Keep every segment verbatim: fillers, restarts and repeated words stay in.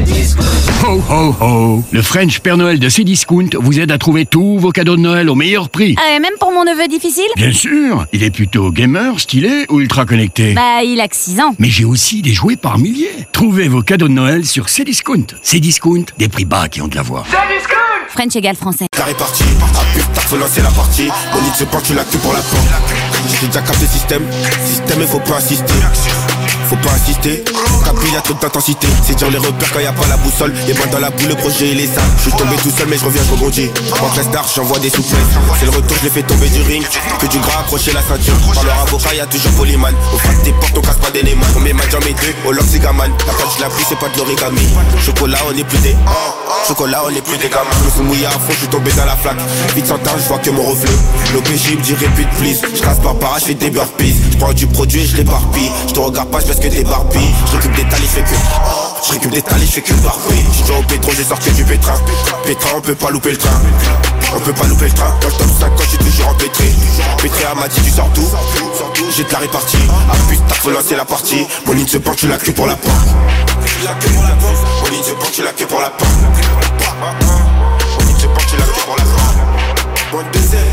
Cdiscount. Ho ho ho. Le French Père Noël de Cdiscount vous aide à trouver tous vos cadeaux de Noël au meilleur prix. Ah, et même pour mon neveu difficile? Bien sûr. Il est plutôt gamer, stylé ou ultra connecté? Bah, il a que six ans. Mais j'ai aussi des jouets par milliers. Trouvez vos cadeaux de Noël sur Cdiscount. Cdiscount, des prix bas qui ont de la voix. Cdiscount. French égale français. La répartie, ah putain, faut lancer la partie. On dit se penche, tu l'as que pour la porte. J'ai déjà capté système, système et faut pas insister. Faut pas insister, Capri y'a trop d'intensité. C'est dur les repères quand y'a pas la boussole. Et moi dans la boule, le projet il est sale. Je suis tombé tout seul mais je reviens, je rebondis. En classe d'art, j'envoie des souplesses. C'est le retour, je l'ai fait tomber du ring. Que du gras accroché la ceinture. Par leur avocat y'a toujours Polyman. Au fat des portes, on casse pas des Neyman. On met match j'en mets deux, au log c'est gaman. La pâte je la pris, c'est pas de l'origami. Chocolat on est plus des Chocolat on est plus des gamins. Je me suis mouillé à fond, je suis tombé dans la flaque. Vite sans temps, je vois que mon reflet. L'O P J me dit répète please. Je casse par para, je fais des burpees. Je prends du produit et je l'éparpille. Je te regarde pas, je parce que des barbilles. Je récupère des talis, je fais que Je récupère des talis, je fais que barber. Je suis au pétrole, j'ai sorti du pétrin. Pétrin, on peut pas louper le train. On peut pas louper le train. Dans le top cinq, je suis toujours empêtré. Pétré à m'a dit, tu sors d'où? J'ai de la répartie. Ah putain, faut lancer la partie. Mon ligne se penche, tu l'as que pour la porte. La queue pour la porte. Mon ligne se penche, tu l'as que pour la porte. Mon ligne se penche, tu l'as que pour la porte. Moins de deux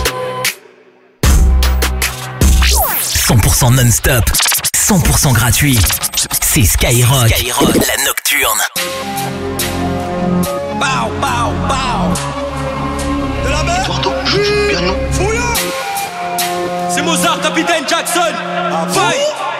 cent pour cent non-stop, cent pour cent gratuit. C'est Skyrock, Skyrock, la nocturne. Bow, bow, bow. De la mer. Eduardo, joue du piano. Fouille. C'est Mozart, capitaine Jackson. Ah, Fight.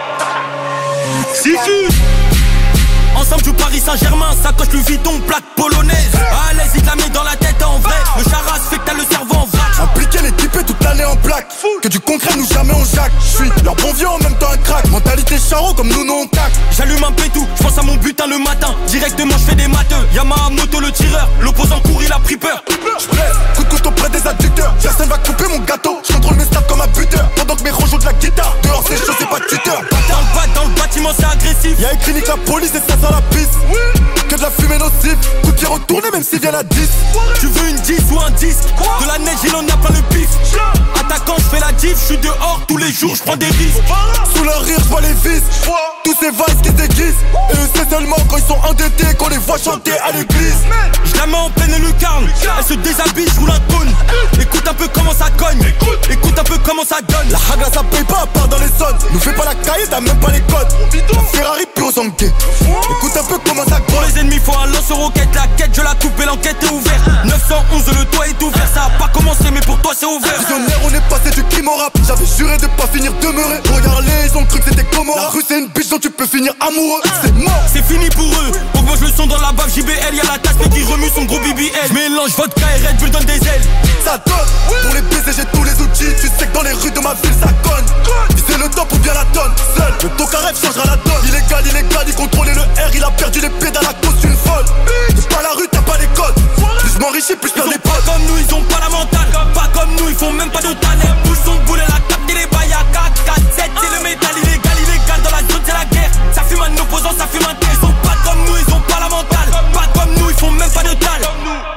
Sifu. Ensemble du Paris Saint-Germain, sacoche Louis Vuitton, plaque polonaise. À l'aise, il te la met dans la tête en vrai. Le charas fait que t'as le cerveau en vrac. Impliqué, l'équipé toute l'année en plaque. Que du concret, nous jamais on jacque. J'suis leur bon vieux en même temps un crack. Mentalité charreau comme nous, nous on cac. J'allume un pétou, j'pense à mon butin le matin. Directement j'fais des matheux. Yamaha moto le tireur, l'opposant court il a pris peur. J'blesse, coup de couteau près des adducteurs. Personne va couper mon gâteau. J'contrôle mes stats comme un buteur. Pendant que mes rejouent de la guitare. Dehors c'est chaud, c'est pas de tuteur. Dans le bat, dans le bâtiment c'est agressif. Y'a écrit nique la police et ça sent la piste. Que de la fumée nocive. Coup de pied retourné même s'il vient à dix. Tu veux une dix ou un disque? De la neige il en a plein le pif. Attaquant j'fais la diff, j'suis dehors tous les jours, j'prends des risques. Sous leur rire j'vois les vis. Tous ces vices qui se déguisent. Et eux c'est seulement quand ils sont endettés qu'on les voit chanter à l'église. J'la mets en pleine lucarne. Elle se déshabille, j'roule un cône. Écoute un peu comment ça cogne. Écoute un peu comment ça donne. La hagra ça paye pas à part dans les zones. Nous fais pas la caille, t'as même pas les codes. Ferrari pur zanké. Écoute un peu comment ça Pour cogne. les ennemis faut un lance-roquette. La quête je la coupe et l'enquête est ouverte. neuf cent onze le toit est ouvert. Ça a pas commencé mais pour toi c'est ouvert. Visionnaire on est passé du crime au rap. J'avais juré de pas finir demeuré. Regarde-les ils ont cru que c'était Gomorrah. La rue c'est une biche dont tu peux finir amoureux. C'est mort. C'est fini pour eux. Augmente le son dans la bave J B L. Y'a la tasse mais qui remue son gros B B L. Mélange vodka et Red Bull donne des ailes. Ça donne. Pour les baiser j'ai tous les outils. Tu sais que dans les rues de ma ville ça conne. C'est le top ou bien la tonne. Seul le Tokarev changera la donne. Illégal, illégal, il contrôlait le R. Il a perdu les pédales à cause d'une folle. C'est pas la rue, t'as pas les codes. Plus je m'enrichis, plus je perds Ils des ont pas potes. comme nous, ils ont pas la mentale. Pas comme nous, ils font même pas de talent. Pousse son boulet, la capte les bails à quatre, quatre, sept. C'est le métal illégal, illégal. Dans la zone, c'est la guerre. Ça fume un opposant, ça fume un terre. Ils sont pas comme nous, ils ont pas la mentale. Pas comme nous, ils font même pas de talent.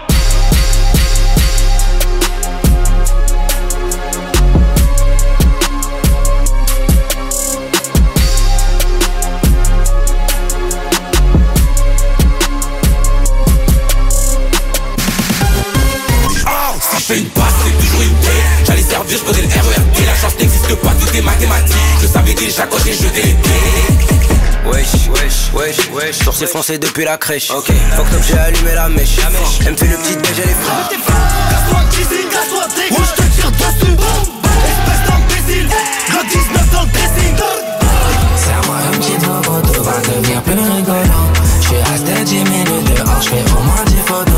Fais une passe, c'est toujours une paix. J'allais servir, je connais le R E R D. La chance n'existe pas, tout est mathématique. Je savais déjà quand j'ai jeté les dés. Wesh, wesh, wesh, wesh. Sourcil foncé depuis la crèche. Ok, fuck top, j'ai allumé la mèche. Elle me fait le petit déj, elle est frappe. Casse-toi cuisine, casse-toi drink. Ou je te tire dessus. Espèce d'imbécile. Le dix-neuf dans le dressing. C'est à moi un petit photo, va devenir plus rigolant. J'suis resté dix minutes dehors, j'fais au moins dix photos.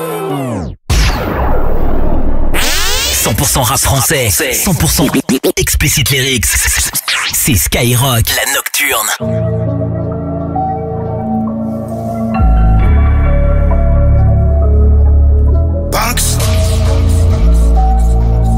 cent pour cent rap français, cent pour cent explicit lyrics. C'est Skyrock, la nocturne. Banks.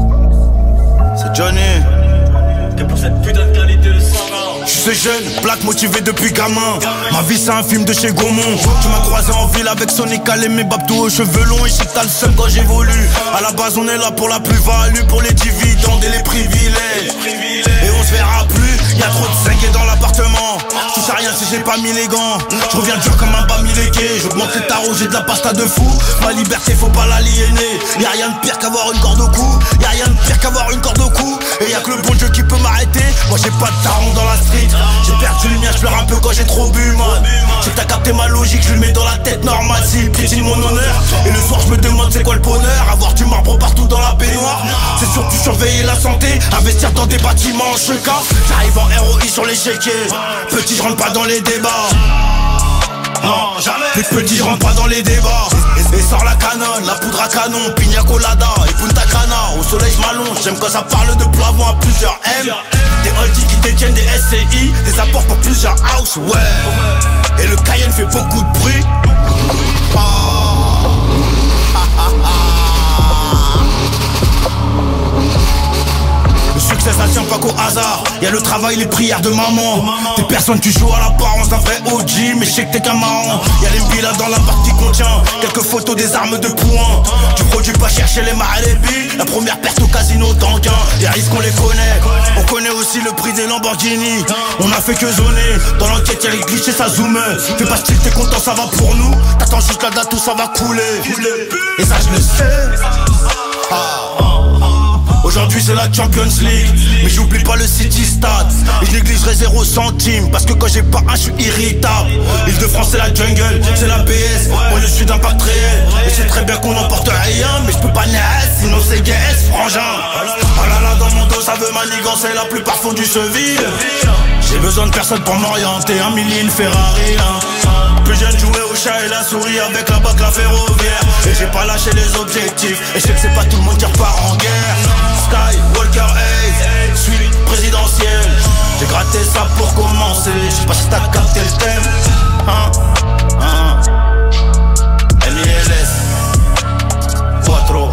C'est Johnny. Que pour cette putain de qualité de sang. J'suis jeune, black motivé depuis gamin. Ma vie c'est un film de chez Gaumont. Tu m'as croisé en ville avec Sonic Alem et Babtou aux cheveux longs. Et je sais que t'as le seum quand j'évolue. À la base on est là pour la plus-value, pour les dividendes et les privilèges. Et on se verra plus, y'a trop de zingués dans l'appartement. Je touche à rien si j'ai pas mis les gants. Je reviens dur comme un bas milégué. J'augmente les tarots, j'ai de la pasta de fou. Ma liberté faut pas l'aliéner. Y'a rien de pire qu'avoir une corde au cou. Y'a rien de pire qu'avoir une corde au cou. Et y'a que le bon Dieu qui peut m'arrêter. Moi j'ai pas de taron dans la street. J'ai perdu le mien, je pleure un peu quand j'ai trop bu, man. J'ai que t'as capté ma logique, je le mets dans la tête normale. S'il piétine mon honneur. Et le soir je me demande c'est quoi le bonheur. Avoir du marbre partout dans la baignoire. C'est surtout surveiller la santé. Investir dans des bâtiments en cheka. J'arrive en R O I sur les chéquiers. Petit je rentre pas dans les débats. Non, jamais. Petit, je rentre pas dans les débats. Et, et sort la canonne, la poudre à canon, pina colada et punta cana. Au soleil, je m'allonge. J'aime quand ça parle de plafond à plusieurs M. Des oldies qui détiennent des S C I, des apports pour plusieurs house, ouais. Et le Cayenne fait beaucoup de bruit. Oh. Le succès ça tient pas qu'au hasard. Y'a le travail, les prières de maman. T'es personne, tu joues à l'apparence d'un vrai O G. Mais je sais que t'es qu'un marrant. Y'a les billes dans la partie contient quelques photos des armes de poing. Du produit pas chercher les mains et les billes. La première perte au casino d'Anguin. Les risques on les connaît. On connaît aussi le prix des Lamborghini. On a fait que zoner. Dans l'enquête y'a les clichés, ça zoome. Fais pas style, t'es content, ça va pour nous. T'attends juste la date où ça va couler. Et ça je le sais. Ah. Aujourd'hui c'est la Champions League. Mais j'oublie pas le City Stade. Et je négligerai zéro centime. Parce que quand j'ai pas un, je suis irritable. Île-de-France c'est la jungle, c'est la B S. Moi je suis d'impact réel. Et je sais très bien qu'on n'emporte rien. Mais je peux pas naître, sinon c'est G S, frangin. Ah là là dans mon dos ça veut manigancer la plupart font du Seville. J'ai besoin de personne pour m'orienter. Un millier, une Ferrari, hein. Plus jeune jouer au chat et la souris avec la bac, la ferroviaire. Et j'ai pas lâché les objectifs. Et je sais que c'est pas tout le monde qui repart en guerre. Sky, Walker Hayes, suite présidentielle. J'ai gratté ça pour commencer. Je sais pas si t'as capté le thème. Hein, hein. M I L S Quattro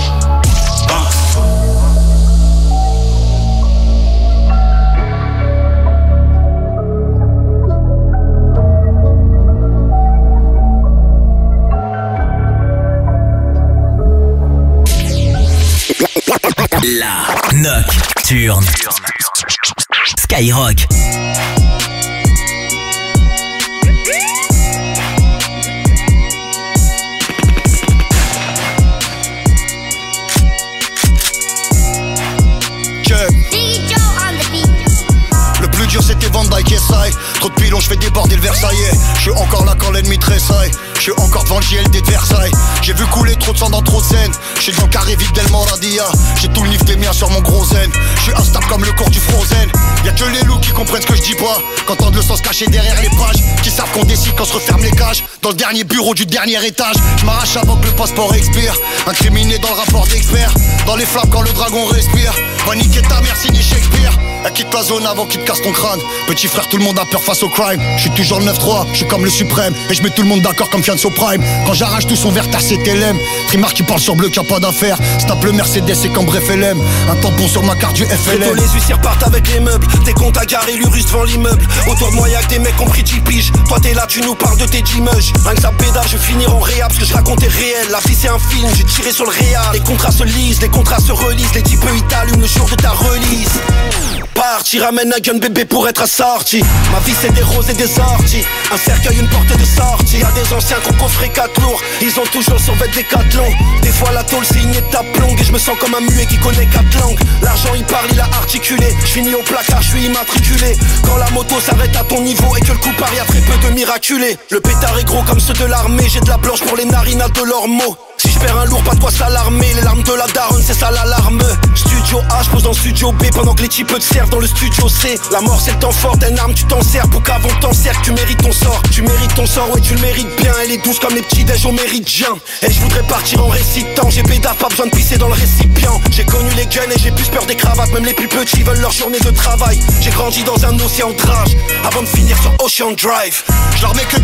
La Nocturne Skyrock. Le plus dur c'était Van Dyke et Sai. Trop de pilons, je fais déborder le Versaillais. Je suis encore là quand l'ennemi tressaille. Je suis encore devant le J L D de Versailles. J'ai vu couler trop de sang dans trop de scènes. Je suis dans le carré vide d'El Moradia. J'ai tout le livre des miens sur mon gros zen. Je suis instable comme le cours du Frozen. Y'a que les loups qui comprennent ce que je dis pas. Qu'entendent le sens caché derrière les pages. Qui savent qu'on décide quand se referme les cages. Dans le dernier bureau du dernier étage. Je m'arrache avant que le passeport expire. Incriminé dans le rapport d'expert. Dans les flammes quand le dragon respire. Va niquer ta mère signé Shakespeare. Elle quitte la zone avant qu'il te casse ton crâne. Petit frère, tout le monde a peur face au crime. Je suis toujours le neuf trois, je suis comme le suprême. Et je mets tout le monde d'accord comme Fianso Prime. Quand j'arrache tout son verre, t'as C T L M. Trimar qui parle sur bleu, qui a pas d'affaires. Snap le Mercedes et comme bref L M. Un tampon sur ma carte du F L M. Les huissiers repartent avec les meubles. Tes comptes à garer, l'urus devant l'immeuble. Autour de moi y'a que des mecs qui ont pris dix piges. Toi t'es là, tu nous parles de tes dix-muges. Rien que ça pédale, je vais finir en réa. Parce que je racontais réel, la vie c'est un film. J'ai tiré sur le réal. Les contrats se lisent, les contrats se relisent. Les types ils t'allument le jour de ta release. Parti, ramène un gun bébé pour être assorti. Ma vie c'est des roses et des orties. Un cercueil, une porte de sortie. Y'a des anciens qui ont coffré quatre lourds. Ils ont toujours sur vêt des quatre longs. Des fois la tôle signée tape longue. Et je me sens comme un muet qui connaît quatre langues. L'argent il parle, il a articulé. Je finis au placard, je suis immatriculé. Quand la moto s'arrête à ton niveau et que le coup part, y'a très peu de miraculés. Le pétard est gros comme ceux de l'armée. J'ai de la blanche pour les narinades de leurs mots. Si je perds un lourd, pas de quoi s'alarmer. Les larmes de la daronne, c'est ça l'alarme. Studio A, je pose dans studio B. Pendant que les types te servent dans le studio C. La mort c'est le temps fort d'une arme, tu t'en sers. Pour qu'avant t'en sers, tu mérites ton sort. Tu mérites ton sort, ouais tu le mérites bien. Elle est douce comme les petits déj au méridien. Et je voudrais partir en récitant. J'ai pédard, pas besoin de pisser dans le récipient. J'ai connu les guns et j'ai plus peur des cravates. Même les plus petits veulent leur journée de travail. J'ai grandi dans un océan de rage avant de finir sur Ocean Drive. Je leur mets que des lucarnes,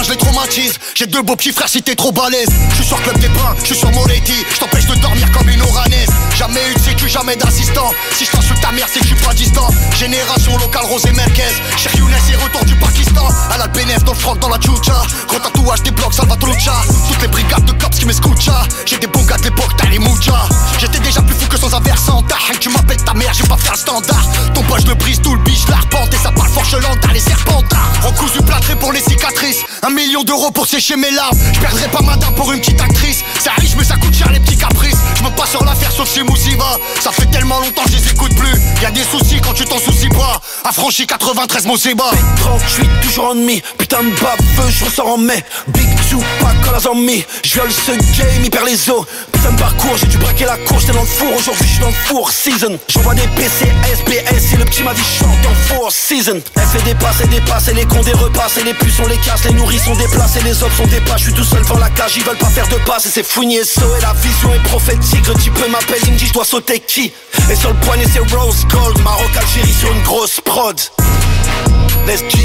je les traumatise. J'ai deux beaux petits frères si t'es trop balèze. Je suis sur Club des Pins, je suis sur Moretti. Je t'empêche de dormir comme une oranaise. Jamais eu de sécu, jamais d'assistant. Si je t'insulte ta mère c'est que je suis pas distant. Génération locale Rosé Merguez. Cheikh Younes et retour du Pakistan. À la Bénef dans le front dans la tchoucha. Gros tatouage des blocs Salvatrucha. Toutes les brigades de cops qui m'escoutent. J'ai des bons gars de l'époque, t'as les mouchas. J'étais déjà plus fou que sans un versant. Tu m'appelles ta mère, j'ai pas fait un standard. Ton poche le brise, tout le biche, l'arpente. Et ça parle forchelant, t'as les serpentards. Recousu plâtré pour les cicatrices. Un million d'euros pour sécher mes larmes. Je perdrai pas ma dame pour une petite actrice. Ça riche mais ça coûte cher les petits caprices. Je me passe sur l'affaire sauf chez Moussiba. Ça fait tellement longtemps que je les écoute plus. Y'a des soucis quand tu t'en soucies pas. Affranchi quatre-vingt-treize Moussiba. P trente-huit toujours ennemi. Putain de baveux, je ressors en mai. Big Tupac à la zombie. Je viole ce game, il perd les os. Putain de parcours, j'ai dû braquer la course. J'étais dans le four, aujourd'hui je suis dans le four season. J'envoie des P C, S B S et le petit m'a dit chante en four season. Elle fait des passes et des passes et les cons des repasses. Et les puces on les casse, les nourris sont déplacés. Les hommes sont des pas, je suis tout seul devant la cage. Ils veulent pas faire de passe et c'est Fournier So. Et la vision est prophétique, le type m'appelle, il me dit je dois sauter qui. Et sur le poignet c'est Rose Gold. Maroc Algérie sur une grosse prod. Let's G.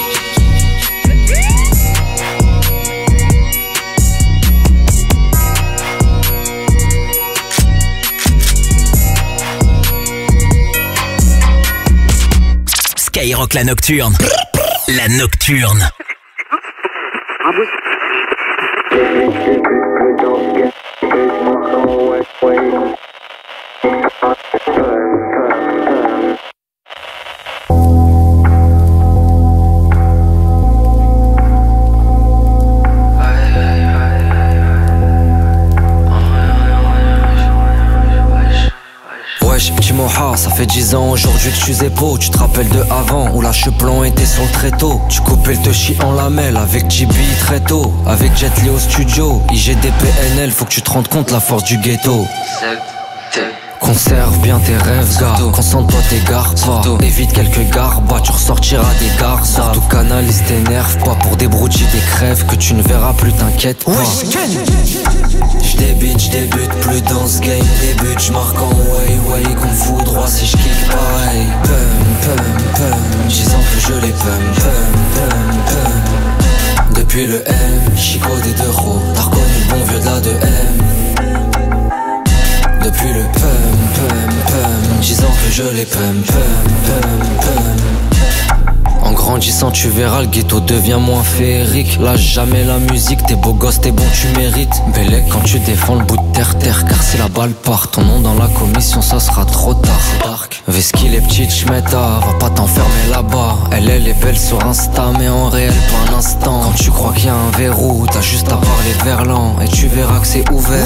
Skyrock la nocturne. La nocturne. Petit moha, ça fait dix ans aujourd'hui que tu es beau. Tu te rappelles de avant où la cheplon était sur le tréteau. Tu coupais le touchy en lamelle avec J B très tôt. Avec Jet Li au studio, I G D P N L. Faut que tu te rendes compte la force du ghetto. Conserve bien tes rêves, gars. Concentre-toi, t'égares pas. Évite quelques garbats, tu ressortiras des gardes. Surtout canalise tes nerfs, pas pour des broutilles, des crèves que tu ne verras plus, t'inquiète pas. J'débute, j'débute plus dans ce game. Débute, j'marque en way, way. Qu'on fout droit si j'kick pareil. Pum, pum, pum. Disant que je les pum, pum, pum, pum. Depuis le M, Chico des deux roues. T'as reconnu le bon vieux de la deux M. Depuis le pum, pum, pum. Disant que je les pum, pum, pum, pum. En grandissant tu verras le ghetto devient moins féerique. Lâche jamais la musique, t'es beau gosse, t'es bon, tu mérites. Bellec quand tu défends le bout de terre-terre. Car si la balle part, ton nom dans la commission ça sera trop tard. Dark. Veski les petites j'm'éta, va pas t'enfermer là-bas. Elle elle est belle sur Insta mais en réel pas un instant. Quand tu crois qu'il y a un verrou, t'as juste à parler verlan. Et tu verras que c'est ouvert.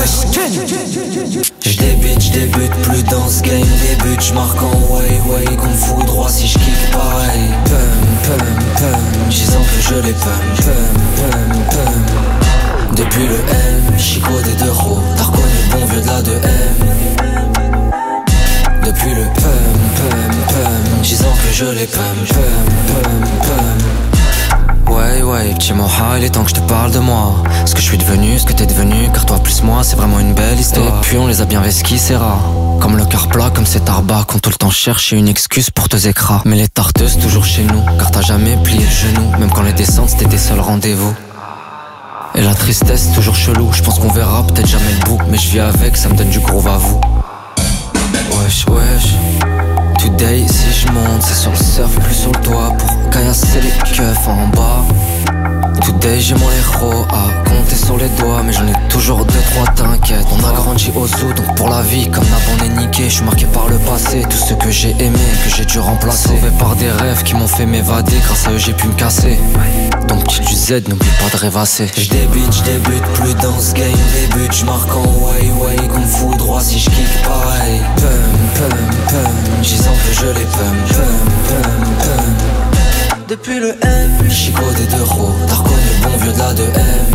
J'débute, j'débute plus dans ce game. Débute, j'marque en way, way. Qu'on fout droit si j'kick pareil. Pum, pum, pum. Disant que je les pum, pum, pum, pum. Depuis le M, Chico des deux roues. T'as reconnu le bon vieux de la deux M. Depuis le pum, pum, pum. Disant que je les pum, pum, pum, pum. Ouais, ouais, petit moha, il est temps que je te parle de moi. Ce que je suis devenu, ce que t'es devenu. Car toi plus moi, c'est vraiment une belle histoire. Et puis on les a bien vesquis, c'est rare. Comme le car plat, comme c'est tarba. Qu'on tout le temps cherche une excuse pour te zécra. Mais les tarteuses toujours chez nous. Car t'as jamais plié le genou. Même quand les descentes c'était tes seuls rendez-vous. Et la tristesse toujours chelou. Je pense qu'on verra peut-être jamais le bout. Mais je vis avec, ça me donne du groove à vous. Wesh, wesh. Today si je monte, c'est sur le surf, plus sur le toit. Pour caillasser les keufs en bas. Today j'ai mon héros à compter sur les doigts. Mais j'en ai toujours deux, trois, t'inquiète. On a grandi au zoo, donc pour la vie comme Nap on est niqué. Je suis marqué par le passé, tout ce que j'ai aimé, que j'ai dû remplacer. Sauvé par des rêves qui m'ont fait m'évader. Grâce à eux j'ai pu me casser. Donc petit du Z, n'oublie pas de rêvasser. J'débute, j'débute plus dans ce game. Débute, j'marque en way, way. Qu'on me fout droit si j'kick pareil. Pum, pum, pum. Disant que je les pum, pum, pum, pum. Depuis le M, Chico des deux roues. T'as reconnu le bon vieux de la deux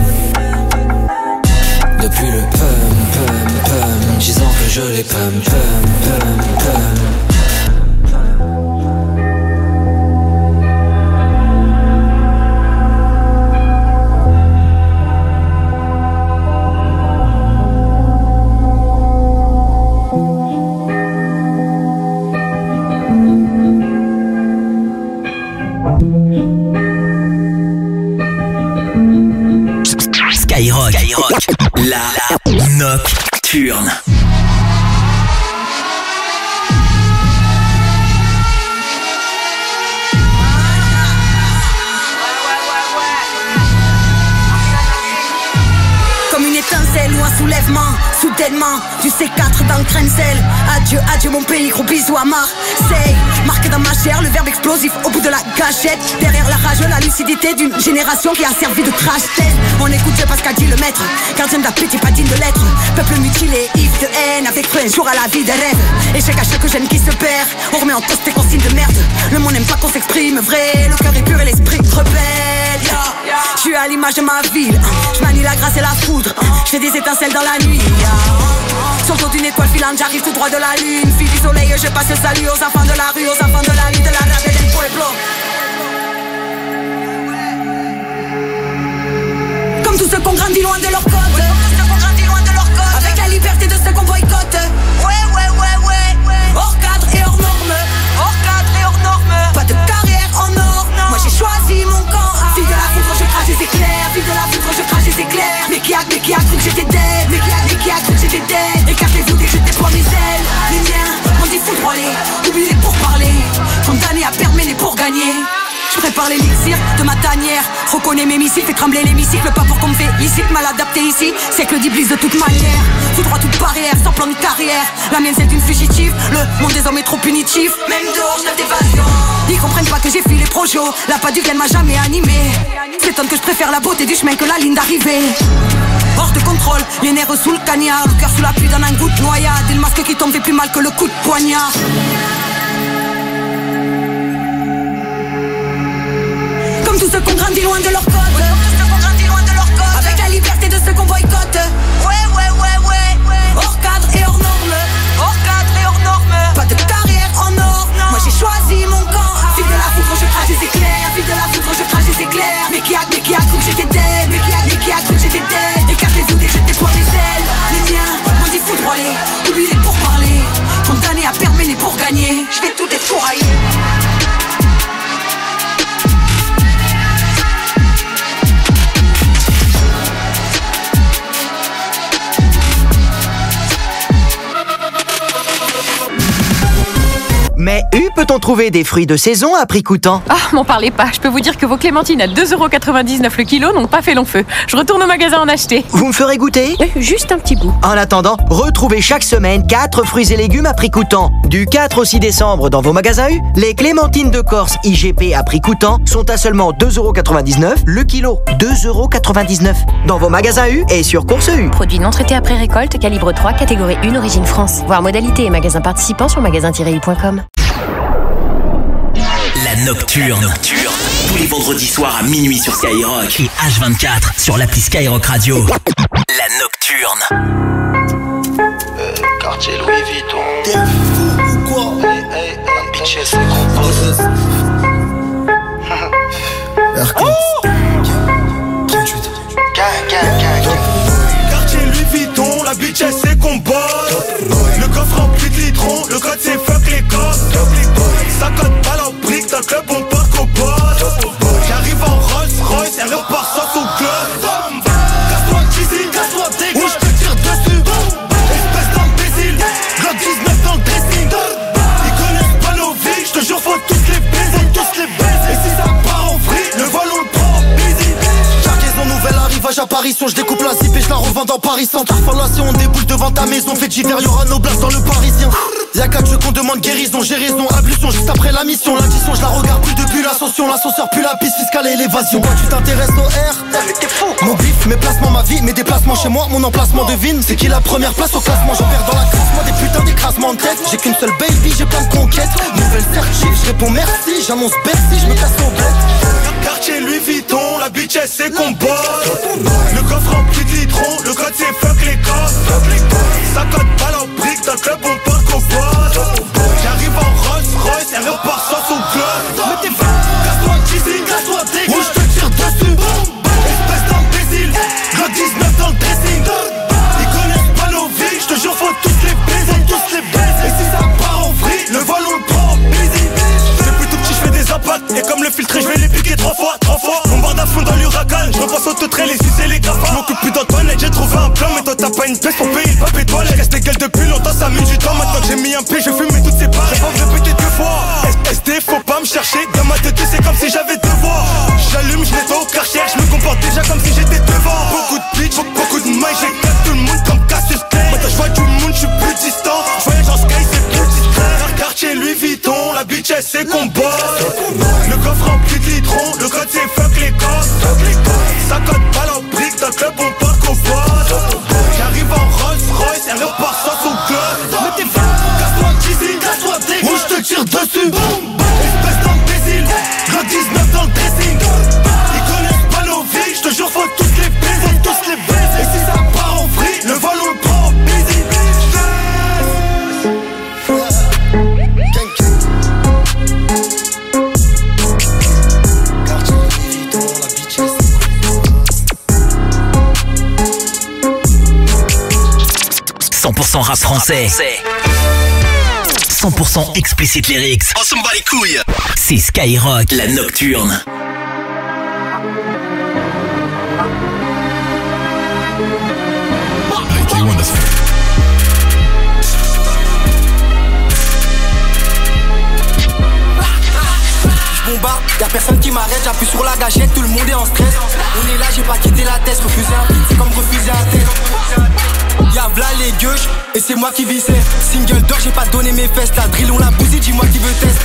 M. Depuis le pum, pum, pum. Disant que je les pum, pum, pum, pum. Skyrock. Skyrock. La Nocturne. Comme une étincelle ou un soulèvement, soudainement, du C quatre dans le Krenzel. Adieu, adieu mon pays, gros bisous à Marseille. Marqué dans ma chair, le verbe explosif au bout de la gâchette. Derrière la rage, la lucidité d'une génération qui a servi de crash-test. On écoute parce qu'a dit le maître, gardien d'appétit, pas digne de l'être. Peuple mutilé, ivre de haine, avec feu un jour à la vie des rêves. Échec à chaque jeune qui se perd, on remet en cause tes consignes de merde. Le monde n'aime pas qu'on s'exprime vrai, le cœur est pur et l'esprit rebelle. Je suis à l'image de ma ville, je manie la grâce et la foudre. Je fais des étincelles dans la nuit. Sur le dos d'une étoile filante, j'arrive tout droit de la lune. Fille du soleil, je passe le salut aux enfants de la rue, aux enfants de la vie, de la rade et del pueblo. Comme tous ceux qu'on grandit loin de leur côte. Avec la liberté de ceux qu'on boycotte. Ouais, ouais, ouais, ouais, ouais. Hors cadre et hors norme. Hors cadre et hors norme. Pas de carrière en or. Moi j'ai choisi mon camp. Fille de la foudre, je crache des éclairs. Fille de la foudre, je crache des éclairs. Mais qui a, mais qui a cru que j'étais dead. Mais qui a, mais qui a cru que j'étais dead. Écartez-vous dès que je déploie mes ailes. Les miens, on dit foudroyer. Oubliez pour parler. Condamné à perdre, mais pour gagner. Je prépare l'élixir de ma tanière. Reconnais mes missiles, fais trembler l'hémicycle. Pas pour qu'on me félicite, mal adapté ici. C'est que le d'Iblis de toute manière. Tout droit, toute barrière, sans plan de carrière. La mienne, celle d'une fugitive. Le monde des hommes est trop punitif. Même dehors, je d'évasion. Ils comprennent pas que j'ai fui les projos. La pas du gain m'a jamais animé. S'étonne que je préfère la beauté du chemin que la ligne d'arrivée. Hors de contrôle, les nerfs sous le cagnard. Le cœur sous la pluie dans un goût de noyade. Et le masque qui tombe fait plus mal que le coup de poignard. Comme tous ceux qu'on grandit loin de leur côte. Avec la liberté de ceux qu'on boycotte. Ouais, ouais, ouais, ouais, ouais. Hors cadre et hors norme. Hors cadre et hors norme. Pas de carrière en or. Moi j'ai choisi mon camp. Fille de la foudre, je crache des éclairs. Fille de la foudre, je crache des éclairs. Mais qui a, mais qui a cru que j'étais dead. Mais qui a, mais qui a cru que j'étais dead. Écartez-vous dès que je déploie mes ailes. Les miens, on dit foudroyer. Oubliez pour parler. Condamné à perdre, mais pour gagner. Je vais tout défourailler. Mais U, peut-on trouver des fruits de saison à prix coûtant? Ah, m'en parlez pas. Je peux vous dire que vos clémentines à deux euros quatre-vingt-dix-neuf le kilo n'ont pas fait long feu. Je retourne au magasin en acheter. Vous me ferez goûter? Oui, juste un petit bout. En attendant, retrouvez chaque semaine quatre fruits et légumes à prix coûtant. Du quatre au six décembre dans vos magasins U, les clémentines de Corse I G P à prix coûtant sont à seulement deux euros quatre-vingt-dix-neuf le kilo. deux euros quatre-vingt-dix-neuf dans vos magasins U et sur Course U. Produits non traités après récolte, calibre trois, catégorie un, origine France. Voir modalité et magasins participants sur magasin tiret u point com. La Nocturne. Nocturne. Tous les vendredis soirs à minuit sur Skyrock et H vingt-quatre sur l'appli Skyrock Radio. La Nocturne. Euh, quartier Louis Vuitton. T'es fou ou quoi? Hey, hey, un bitch, c'est compose. trente-huit. Quartier Louis Vuitton, la bitch elle sait qu'on bosse. Le coffre rempli de litrons, le code c'est fuck les cops. Ça cote pas la brique, dans le club on part qu'au boss. J'arrive en Rolls Royce, elle repart sans son club. Casse-toi d'ici, casse-toi dégueu, ou je te tire dessus. Espèce d'imbécile, Glock dix-neuf dans le dressing. Ils connaissent pas nos vies, je te jure faut tous les baiser, tous les baiser. Et si ça part en vrille, le vol on le prend en busy. Cargaison nouvelle arrivage à Paris, je découpe la zip et je la revends dans Paris Centre. Fallation, on déboule devant ta maison, fait d'hiver, y'aura nos blagues dans le Parisien. Y'a qu'à Dieu qu'on demande guérison, j'ai raison, ablution juste après la mission. L'addition, je la regarde plus depuis l'ascension, l'ascenseur puis la piste fiscale et l'évasion. Pourquoi tu t'intéresses au R? Mais t'es fou. Mon bif, mes placements, ma vie, mes déplacements chez moi, mon emplacement devine. C'est qui la première place au classement? Je perds dans la classe, moi des putains d'écrasements de tête. J'ai qu'une seule baby, j'ai plein de conquêtes. Nouvelle certif, je réponds merci, j'annonce Bercy, je me casse mon bled. Quartier Louis Vuitton, la bitch elle sait qu'on bosse. Le coffre rempli de litrons, le code c'est fuck les cops. Ça cote pas la brique, dans le club on part qu'au boss. J'arrive en Rolls Royce, elle repart sans son club. Mais t'es fou, casse-toi d'ici, casse-toi dégueu, ou je te tire dessus. Espèce d'imbécile, Glock dix-neuf dans le dressing. Ils connaissent pas nos vies, je te jure faut tous les baiser, tous les baiser. Et si ça part en vrille, le vol on le prend en busy. Depuis tout petit je fais des impacts, et comme le filtré je vais les piquer trois fois, trois fois. On barre à fond dans l'huracan, je repasse au montrer les us et les gaffes. Je m'occupe plus d'Antoine, j'ai trouvé un plan. Mais toi t'as pas une pièce pour payer le pape étoile. Je reste les gueules depuis longtemps, ça met du temps. Maintenant que j'ai mis un pied, je fume toutes ces barres. J'ai pas me répéter deux fois. S D, faut pas me chercher. Dans ma tête, c'est comme si j'avais deux voix. J'allume, je nettoie au Karcher. Je me comporte déjà comme si j'étais devant. Beaucoup de bitch, beaucoup de mailles. J'éclate tout le monde comme Cassius Clay. Maintenant je vois du monde, je suis plus distant. Je voyage en sky, c'est plus discret. Quartier Louis Vuitton, la bitch elle sait qu'on bosse. Le coffre rempli de litrons, le code c'est fuck les costs. Ça code pas en brique, dans le club on part qu'au boss. J'arrive en Rolls Royce, elle repart sans son gloss. Mais t'es fou, casse-toi d'ici, casse-toi d'ici. Ou je te tire dessus, espèce d'imbécile. Le dix-neuf dans le dressing. Ils connaissent pas nos vies, je te jure faut tous les baiser, tous les baiser. Et si ça part en vrille, le vol on le prend en busy. cent pour cent rap français. cent pour cent explicit lyrics. On s'en bat les couilles. C'est Skyrock, la nocturne. Bombarde, y'a personne qui m'arrête, j'appuie sur la gâchette, tout le monde est en stress. On est là, j'ai pas quitté la tête, refuser un beat, c'est comme refuser un test. Y'a v'là les gueuches, et c'est moi qui vissais. Single d'or, j'ai pas donné mes fesses, la drill on l'a bousé, dis-moi qui veut test.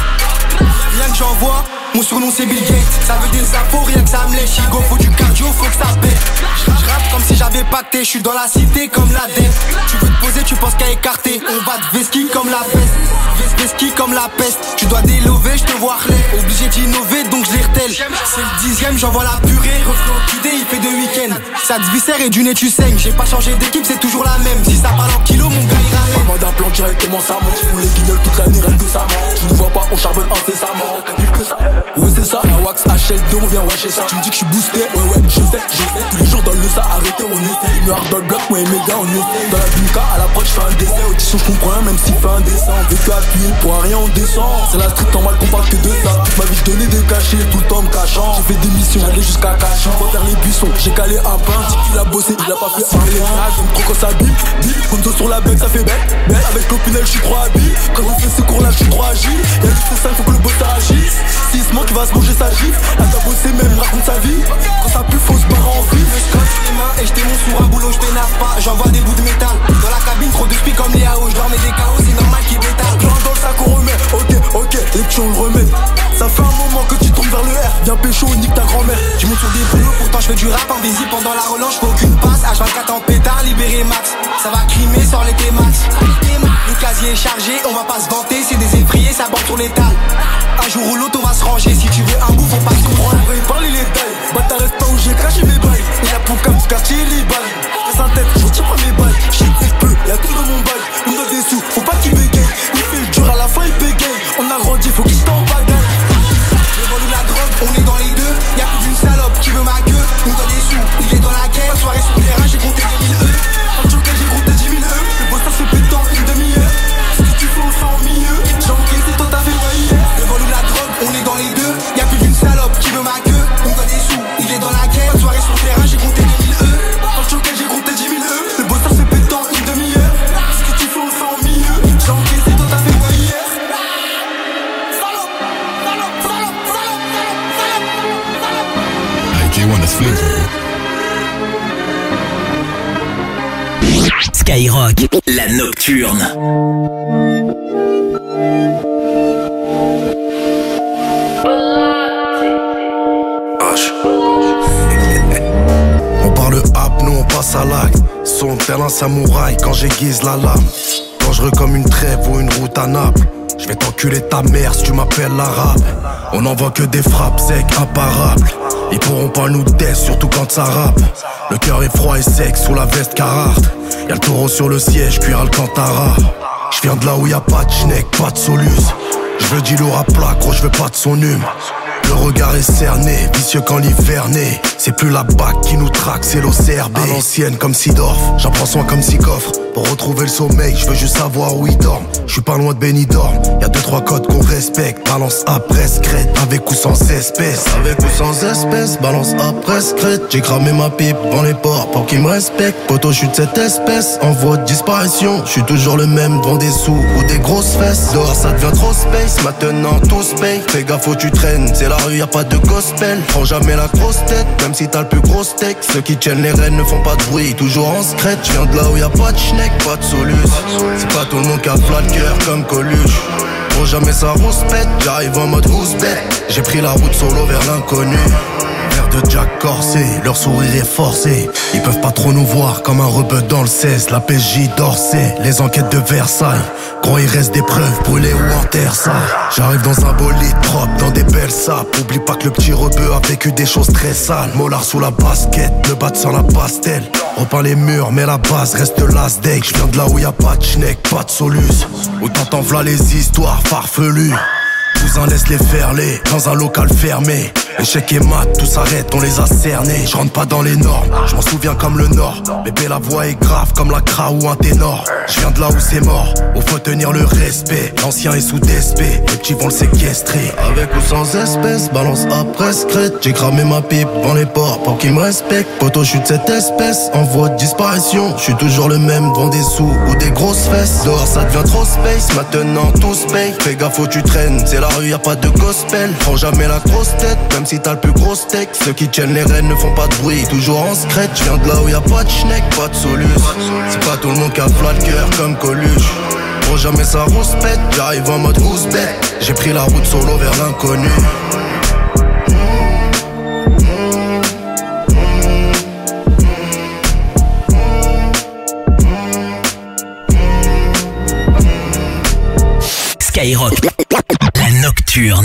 Rien que j'envoie, mon surnom c'est Bill Gates. Ça veut des infos, rien que ça me lèche. Chigo, faut du cardio, faut que ça pète. J'rappe comme si j'avais pacté, j'suis dans la cité comme la dette. Tu veux te poser, tu penses qu'à écarter. On va te vesquille comme la peste. Vesquille comme la peste. Tu dois délover, j'te vois relais. Obligé d'innover, donc je les retèle. C'est le dixième, j'envoie la purée. Reflet au idée, il fait deux week-ends. Ça te viscère et du nez tu saignes. J'ai pas changé d'équipe, c'est toujours la même. Si ça parle en kilos, mon gars il ramène. Maman d'un plan directement ça monte. J'fous les guignols toute l'année, rien que ça monte. Tu ne vois pas, on charbonne incessamment. Que ça. Ouais c'est ça, la wax H L deux, on vient wesh ça. Tu me dis que je suis boosté, ouais ouais, je sais, je sais. Tous les jours dans le ça, arrêtez, on essaie. Une heure dans le bloc, ouais mes gars, on essaie. Dans la Bunka, à l'approche, je fais un dessin. Audition, je comprends rien, même s'il fait un dessin. On veut que appuyer, pour un rien, on descend. C'est la street, en mal qu'on parle que de ça. Toute ma vie, je donnais des cachets, tout le temps me cachant. J'ai fait des missions, j'allais jusqu'à Cachan. Pour faire les buissons, j'ai calé un pain. Si il a bossé, il a pas fait un léa. J'aime trop quand ça bip, bip. Gonzo sur la bec, ça fait bête. Belle avec l'opinel, je suis trop habile. Quand on fait ces cours là, je suis trop agile. Y'a du cinq, faut que le boss agisse. Six mois qui va se manger sa gifle. Elle doit bosser même, raconte sa vie. Quand ça pue, faut se barrer en vie. Je scotche les mains et je démonte sur un boulot, je t'énerve pas. J'envoie des bouts de métal. Dans la cabine, trop de spi comme les A O. Je leur mets des K O, c'est normal qu'ils bétalent. Plein dans le sac, on remet. Ok, ok, les petits, on le remet. Ça fait un moment que tu tombes vers le R. Viens pécho, nique ta grand-mère. Je monte sur des boulots, pourtant je fais du rap invisible. Pendant la relance, je fais aucune passe. H vingt-quatre en pétard, libéré max. Ça va crimer, sort les T-Max. Le casier est chargé, on va pas se vanter. C'est des effrayés, ça bande sur l'étal. Un jour ou l'autre, on va se ranger. Si tu veux un bout, faut pas se comprendre. On va y parler les tailles. Bâtard reste pas où j'ai caché mes bails. Et la poupe comme ce quartier, les balles. Fais sa tête, je tire pas mes balles. Shit, c'est peu, y'a tout dans mon bail. On a des sous, faut pas qu'il bégaye. Il fait le dur à la fin, il bégaye. On a grandi, faut qu'il t'en bagaille. Le vol ou la drogue, on est dans les deux. Y'a plus d'une salope qui veut ma queue. On doit des sous, il est dans la guerre. Soirée sur le terrain, j'ai compté des mille E. En tout cas, j'ai compté dix mille E. Le boss, ça se pète en une demi-heure. Ce que tu fais, on le fait en milieu. J'ai encaissé, toi t'as fait pas hier. Le vol ou la drogue, on est dans les deux. Y'a plus d'une salope qui veut ma queue. On doit des sous, il est dans la guerre. Soirée sur le terrain, j'ai compté des mille E. En tout cas, j'ai compté dix mille E. Le boss, ça se pète en une demi-heure. Ce que tu fais, on le fait en milieu. J'ai encaissé, toi t'as fait pas hier. Skyrock, la nocturne. On parle hap, nous on passe à l'acte. Son tel un samouraï quand j'aiguise la lame. Dangereux comme une trêve ou une route à Naples. Je vais t'enculer ta mère si tu m'appelles l'arabe. On n'envoie que des frappes secs, imparables. Ils pourront pas nous tester, surtout quand ça rappe. Le cœur est froid et sec sous la veste Carhartt. Y'a le taureau sur le siège, cuir Alcantara. Je viens de là où y'a pas de schneck, pas de solus. Je veux du lourd à plat, gros, je veux pas de son hume. Le regard est cerné, vicieux quand l'hiver naît. C'est plus la B A C qui nous traque, c'est l'O C R B. À l'ancienne comme Sidorf, j'en prends soin comme Sikoffre. Pour retrouver le sommeil, je veux juste savoir où il dort. Je suis pas loin de Benidorm, y'a deux trois codes qu'on respecte. Balance après secrète, avec ou sans espèce. Avec ou sans espèce, balance après secrète. J'ai cramé ma pipe dans les ports pour qu'ils me respectent. Poto, je suis de cette espèce, en voie de disparition. Je suis toujours le même devant des sous ou des grosses fesses. Dehors ça devient trop space, maintenant tout se paye. Fais gaffe où tu traînes, c'est la rue, y'a pas de gospel. Prends jamais la grosse tête, même si t'as le plus gros steak. Ceux qui tiennent les rênes ne font pas de bruit, toujours en secret. Je viens de là où y'a pas de schneck, pas de solus. C'est pas tout le monde qui a flat le cœur comme Coluche. Prends jamais ça rouspète, j'arrive en mode rouspète. J'ai pris la route solo vers l'inconnu. De Jack Corsé, leur sourire est forcé. Ils peuvent pas trop nous voir comme un rebeu dans le seize. La P J d'Orsay, les enquêtes de Versailles. Gros il reste des preuves brûlées ou en terre ça. J'arrive dans un bolide propre, dans des belles sapes. Oublie pas que le petit rebeu a vécu des choses très sales. Mollard sous la basket, le bat sans la pastel. Repeins les murs mais la base reste last day. J'viens de là où y'a pas de schneck, pas de solus. Où t'entends v'là les histoires farfelues. Cousin laisse les faire les dans un local fermé. Échec et mat, tout s'arrête, on les a cernés. Je rentre pas dans les normes, je m'en souviens comme le Nord. Bébé la voix est grave comme la cra ou un ténor. Je viens de là où c'est mort, où faut tenir le respect. L'ancien est sous D S P, les petits vont le séquestrer. Avec ou sans espèce, balance après secrète. J'ai cramé ma pipe dans les ports pour qu'ils me respectent. Poto, je suis de cette espèce, en voie de disparition. Je suis toujours le même devant des sous ou des grosses fesses. Dehors ça devient trop space, maintenant tout se paye. Fais gaffe où tu traînes, c'est la rue, y'a pas de gospel. Prends jamais la grosse tête, même si t'as le plus gros steak. Ceux qui tiennent les rênes ne font pas de bruit, toujours en secret. Je viens de là où y'a pas de schneck, pas de solus. C'est pas tout le monde qui a flat le cœur comme Coluche. Prends jamais ça rouspète, j'arrive en mode rouspète. J'ai pris la route solo vers l'inconnu. Skyrock, la nocturne.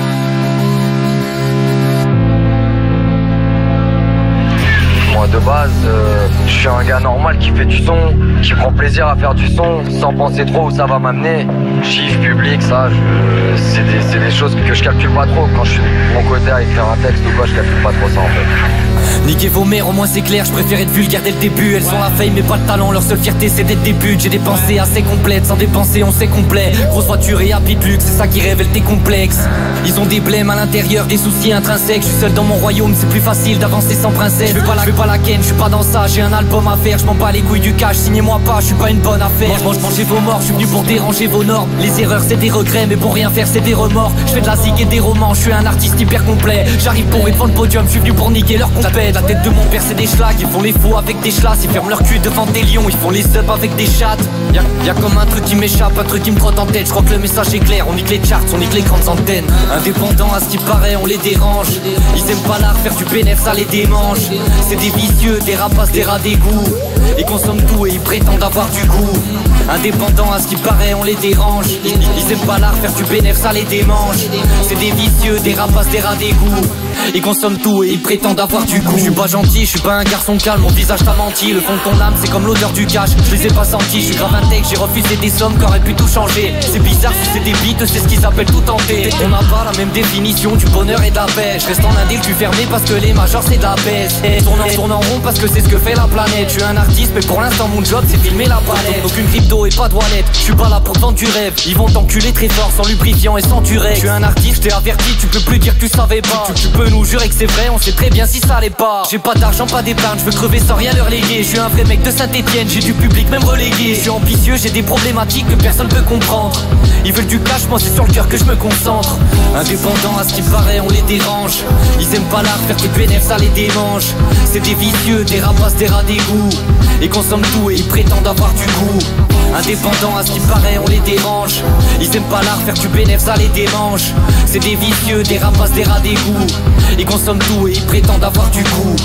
Moi de base, euh, je suis un gars normal qui fait du son, qui prend plaisir à faire du son, sans penser trop où ça va m'amener. Chiffre, public, ça, je, c'est, des, c'est des choses que je calcule pas trop. Quand je suis de mon côté à écrire un texte ou quoi, je calcule pas trop ça en fait. Niquez vos mères, au moins c'est clair, je préfère être vulgaire dès le début. Elles ont la fame mais pas le talent, leur seule fierté c'est d'être des buts. J'ai des pensées assez complètes, sans dépenser on sait complet. Grosse voiture et habit de luxe, c'est ça qui révèle tes complexes. Ils ont des blèmes à l'intérieur, des soucis intrinsèques. Je suis seul dans mon royaume, c'est plus facile d'avancer sans princesse. Je veux pas la, je veux pas la ken, je suis pas dans ça, j'ai un album à faire. Je m'en bats les couilles du cash, signez-moi pas, je suis pas une bonne affaire. Mange, mangez vos morts, je suis venu pour déranger vos normes. Les erreurs c'est des regrets, mais pour rien faire c'est des remords. Je fais de la zig et des romans, je suis un artiste hyper complet. J'arrive pour être devant le podium, je suis venu pour niquer leur compète. La tête de mon père c'est des schlags, ils font les faux avec des chlasses. Ils ferment leur cul devant des lions, ils font les subs avec des chattes. Y'a, y'a comme un truc qui m'échappe, un truc qui me trotte en tête. Je crois que le message est clair, on nique les charts, on nique les grandes antennes. Indépendants à ce qui paraît, on les dérange. Ils aiment pas l'art, faire du bénéf, ça les démange. C'est des vicieux, des rapaces, des rats d'égout. Ils consomment tout et ils prétendent avoir du goût. Indépendants à ce qui paraît, on les dérange. Ils, ils aiment pas l'art, faire du bénéf, ça les démange. C'est des vicieux, des rapaces, des rats d'égout. Ils consomment tout et ils prétendent avoir du goût. Je suis pas gentil, je suis pas un garçon calme. Mon visage t'a menti, le fond de ton âme c'est comme l'odeur du cash. Je les ai pas sentis, je suis grave un tech. J'ai refusé des sommes qui auraient pu tout changer. C'est bizarre si c'est des bites, c'est ce qu'ils appellent tout tenter. On n'a pas la même définition du bonheur et de la paix. Je reste en indé, le cul fermé parce que les majors c'est de la baisse. Tourne en, tourne en rond parce que c'est ce que fait la planète. Je suis un artiste mais pour l'instant mon job c'est filmer la palette. Aucune crypto et pas de wallet, je suis pas là pour te vendre du rêve. Ils vont t'enculer très fort sans lubrifiant et sans durée. Je suis un artiste, je t'ai averti, tu peux plus dire que tu savais pas. Tu, tu peux nous jurer que c'est vrai, on sait très bien si ça l'est pas. J'ai pas d'argent, pas d'épargne, je veux crever sans rien leur léguer. Je suis un vrai mec de Saint-Etienne, j'ai du public même relégué. Je suis ambitieux, j'ai des problématiques que personne peut comprendre. Ils veulent du cash, moi c'est sur le cœur que je me concentre. Indépendants à ce qui paraît, on les dérange. Ils aiment pas l'art, faire du bénéf, ça les démange. C'est des vicieux, des rapaces, des rats d'égout. Ils consomment tout et ils prétendent avoir du goût. Indépendants à ce qui paraît, on les dérange. Ils aiment pas l'art, faire du bénéf, ça les démange. C'est des vicieux, des rapaces, des rats d'égout. Ils consomment tout et ils prétendent avoir du goût.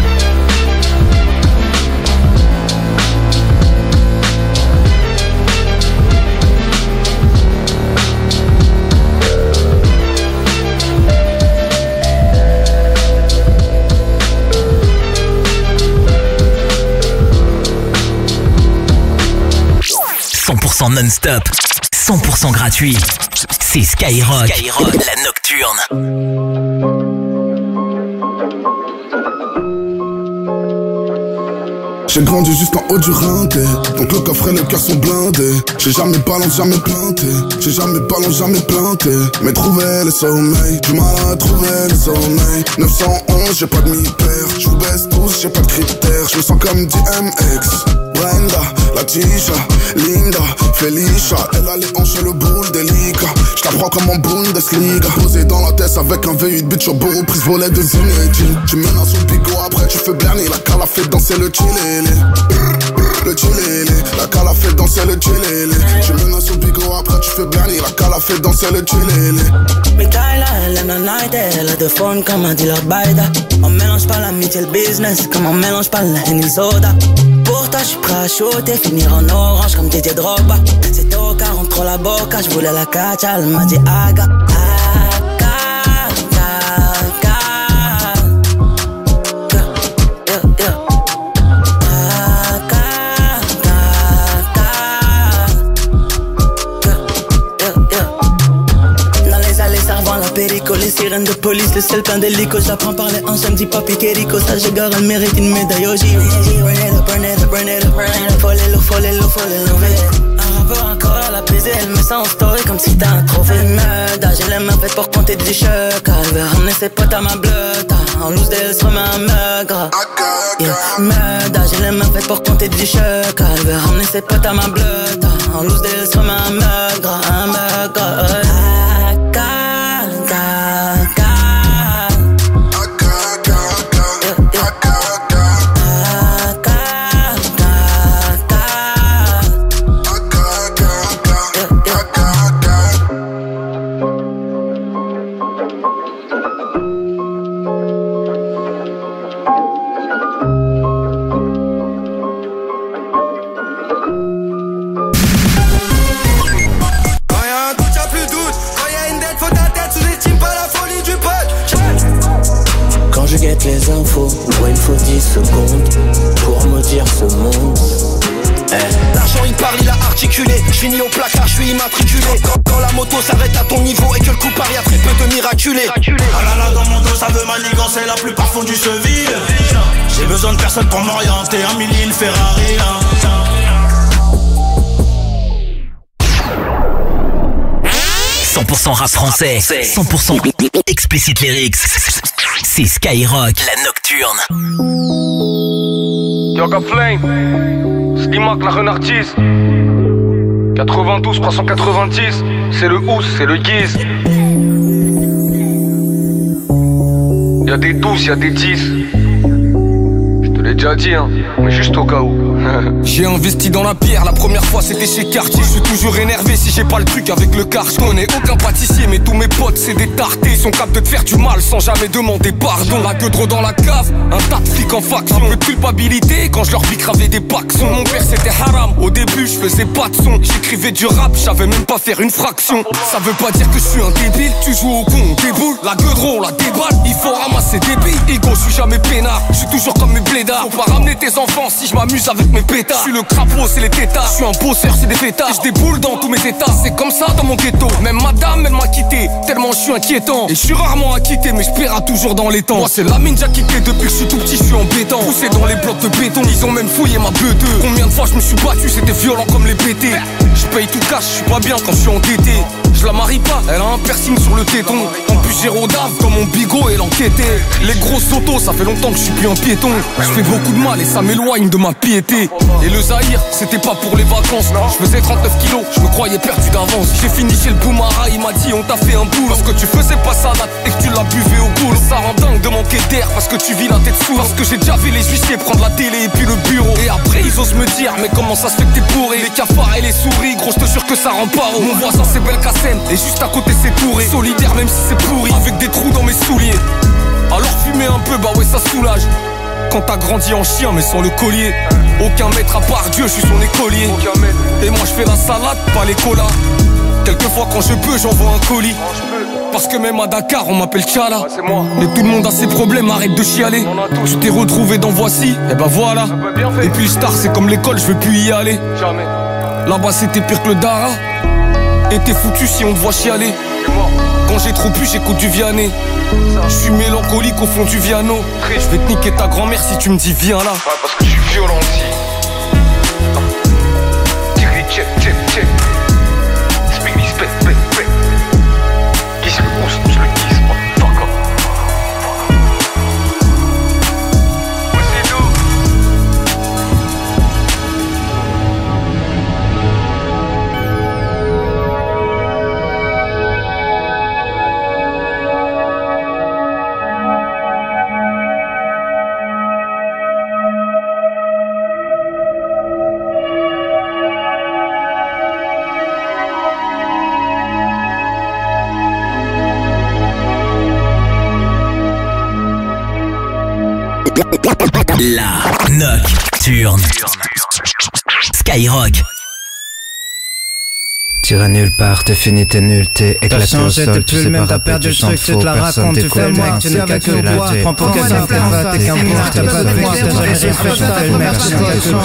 cent pour cent non-stop, cent pour cent gratuit. C'est Skyrock, Skyrock, la nocturne. J'ai grandi juste en haut du rinté, donc le coffre et le cœur sont blindés. J'ai jamais balance, jamais planté. J'ai jamais balance, jamais planté. Mais trouver le sommeil, du mal à trouver le sommeil. neuf cent onze, j'ai pas de mi-père. Je vous baisse tous, j'ai pas de critères. Je me sens comme D M X. Brenda, la Tisha, Linda, Felicia. Elle a les hanches et le boule délicat. J't'apprends comme en Bundesliga. Posé dans la tête avec un V huit bitch au bourreau, prise volet de Zinedine. Tu menaces au bigot, après tu fais Bernie. La cala fait danser le chilélé. Le chilélé, la cala fait danser le chilélé. Tu menaces au bigot, après tu fais Bernie. La cala fait danser le chilélé. Mikaela, elle aime la night, elle a de fun comme un dealer baida. On mélange pas l'amitié et le business, comme on mélange pas le Henny et le soda. Pour toi, j'suis prêt à shooter, finir en orange comme Didier Drogba. C'est au car on trop la boca, j'voulais la catch, elle m'a dit aga. Les sirènes de police, le sel plein d'hélicos. J'apprends par les hanches, elle me dit papi Kerico. Ça je gare, elle mérite une médaille au J O. Burn it up, burn it up, burn it up, burn it up. Faut les lourds, faut les lourds, faut les lever. Un rappeur encore à la baiser, elle me sent en story comme si t'as un trophée. Merde, j'ai les mains faites pour compter des chèques. Elle veut ramener ses potes à ma bleuta. En loose d'elle se remet un meugre. Yeah. Merde, j'ai les mains faites pour compter des chèques. Elle veut ramener ses potes à ma bleuta. En loose d'elle se remet un meugre, un meugre. Les infos, ouais, il faut dix secondes pour me dire ce monde. Eh. L'argent il parle, il a articulé. J'finis au placard, j'suis immatriculé. Quand, quand la moto s'arrête à ton niveau et que le coup part, y'a très peu de miraculés. Ah là là, dans mon dos ça veut manigancer la plus profonde du Seville. J'ai besoin de personne pour m'orienter. Un millier, une Ferrari, hein. cent pour cent rap français, cent pour cent explicit lyrics. C'est Skyrock, la nocturne. Yoga Flame, Slimak la renartise. quatre-vingt-douze trois cent quatre-vingt-dix, c'est le Ous, c'est le Guise. Y'a des douze, y'a des dix. Je te l'ai déjà dit, hein, mais juste au cas où. J'ai investi dans la pierre, la première fois c'était chez Cartier. Je suis toujours énervé si j'ai pas le truc avec le car. Je connais aucun pâtissier mais tous mes potes c'est des tartés. Ils sont capables de te faire du mal sans jamais demander pardon. La gueule trop dans la cave, un tas de flics en faction. Un peu de culpabilité quand je leur bicravais des paxons. Mon père c'était haram, au début je faisais pas de son. J'écrivais du rap, j'avais même pas faire une fraction. Ça veut pas dire que je suis un débile, tu joues au con, on déboule. La gueule on la déballe, il faut ramasser des billes. Ego, je suis jamais peinard, je suis toujours comme mes blédards. Faut pas ramener tes enfants si je m'amuse avec mes pétards. Je suis le crapaud, c'est les tétards. Je suis un bosseur, c'est des fêtards. Je déboule dans tous mes états. C'est comme ça dans mon ghetto. Même madame, elle m'a quitté. Tellement je suis inquiétant. Et je suis rarement acquitté, mais je paierai toujours dans les temps. Moi, c'est la mine déjà quitté depuis que je suis tout petit. Je suis embêtant. Poussé dans les blocs de béton. Ils ont même fouillé ma beuh. Combien de fois je me suis battu, c'était violent comme les B T. Je paye tout cash, je suis pas bien quand je suis endetté. Je la marie pas, elle a un piercing sur le téton. En plus j'ai rodave dans mon bigot et l'enquêté. Les grosses autos, ça fait longtemps que je suis plus un piéton. Je fais beaucoup de mal et ça m'éloigne de ma piété. Et le Zahir, c'était pas pour les vacances. Je faisais trente-neuf kilos, je me croyais perdu d'avance. J'ai fini chez le Boumara, il m'a dit on t'a fait un boule. Parce que tu faisais pas salade et que tu l'as buvé au boule. Ça rend dingue de manquer d'air parce que tu vis la tête sous. Parce que j'ai déjà vu les huissiers prendre la télé et puis le bureau. Et après ils osent me dire mais comment ça se fait que t'es bourré. Les cafards et les souris, gros je te jure que ça rend pas. Mon voisin c'est Belkacem et juste à côté c'est Touré. Solidaire même si c'est pourri, avec des trous dans mes souliers. Alors fumer un peu, bah ouais ça soulage. Quand t'as grandi en chien mais sans le collier. Aucun maître à part Dieu, je suis son écolier. Et moi je fais la salade, pas les colas. Quelquefois quand je peux j'envoie un colis. Parce que même à Dakar on m'appelle Tchala. Mais tout le monde a ses problèmes, arrête de chialer. Tu t'es retrouvé dans Voici, et bah voilà. Et puis le star c'est comme l'école, je veux plus y aller. Là-bas c'était pire que le Dara. Et t'es foutu si on te voit chialer. Quand Quand j'ai trop pu, j'écoute du Vianney. Je suis mélancolique au fond du Viano. Je vais te niquer ta grand-mère si tu me dis viens là. Ouais, parce que je suis violent aussi. Tigri, check, check, check. Speak me, spec, spec, spec. Kiss le pouce, je le kiss, motherfucker. Ouais, c'est nous. La Nocturne. Skyrock. T'iras nulle part, t'es fini, t'es nul, t'es éclaté au sol, tu sais pas rapper, tu chantes faux, personne t'écoute, moi, c'est le cas que là, t'es prends pour qu'elle s'en va, t'es qu'un bourre, t'as pas de voix, t'as jamais fait, t'appelles merde, c'est toi, c'est toi.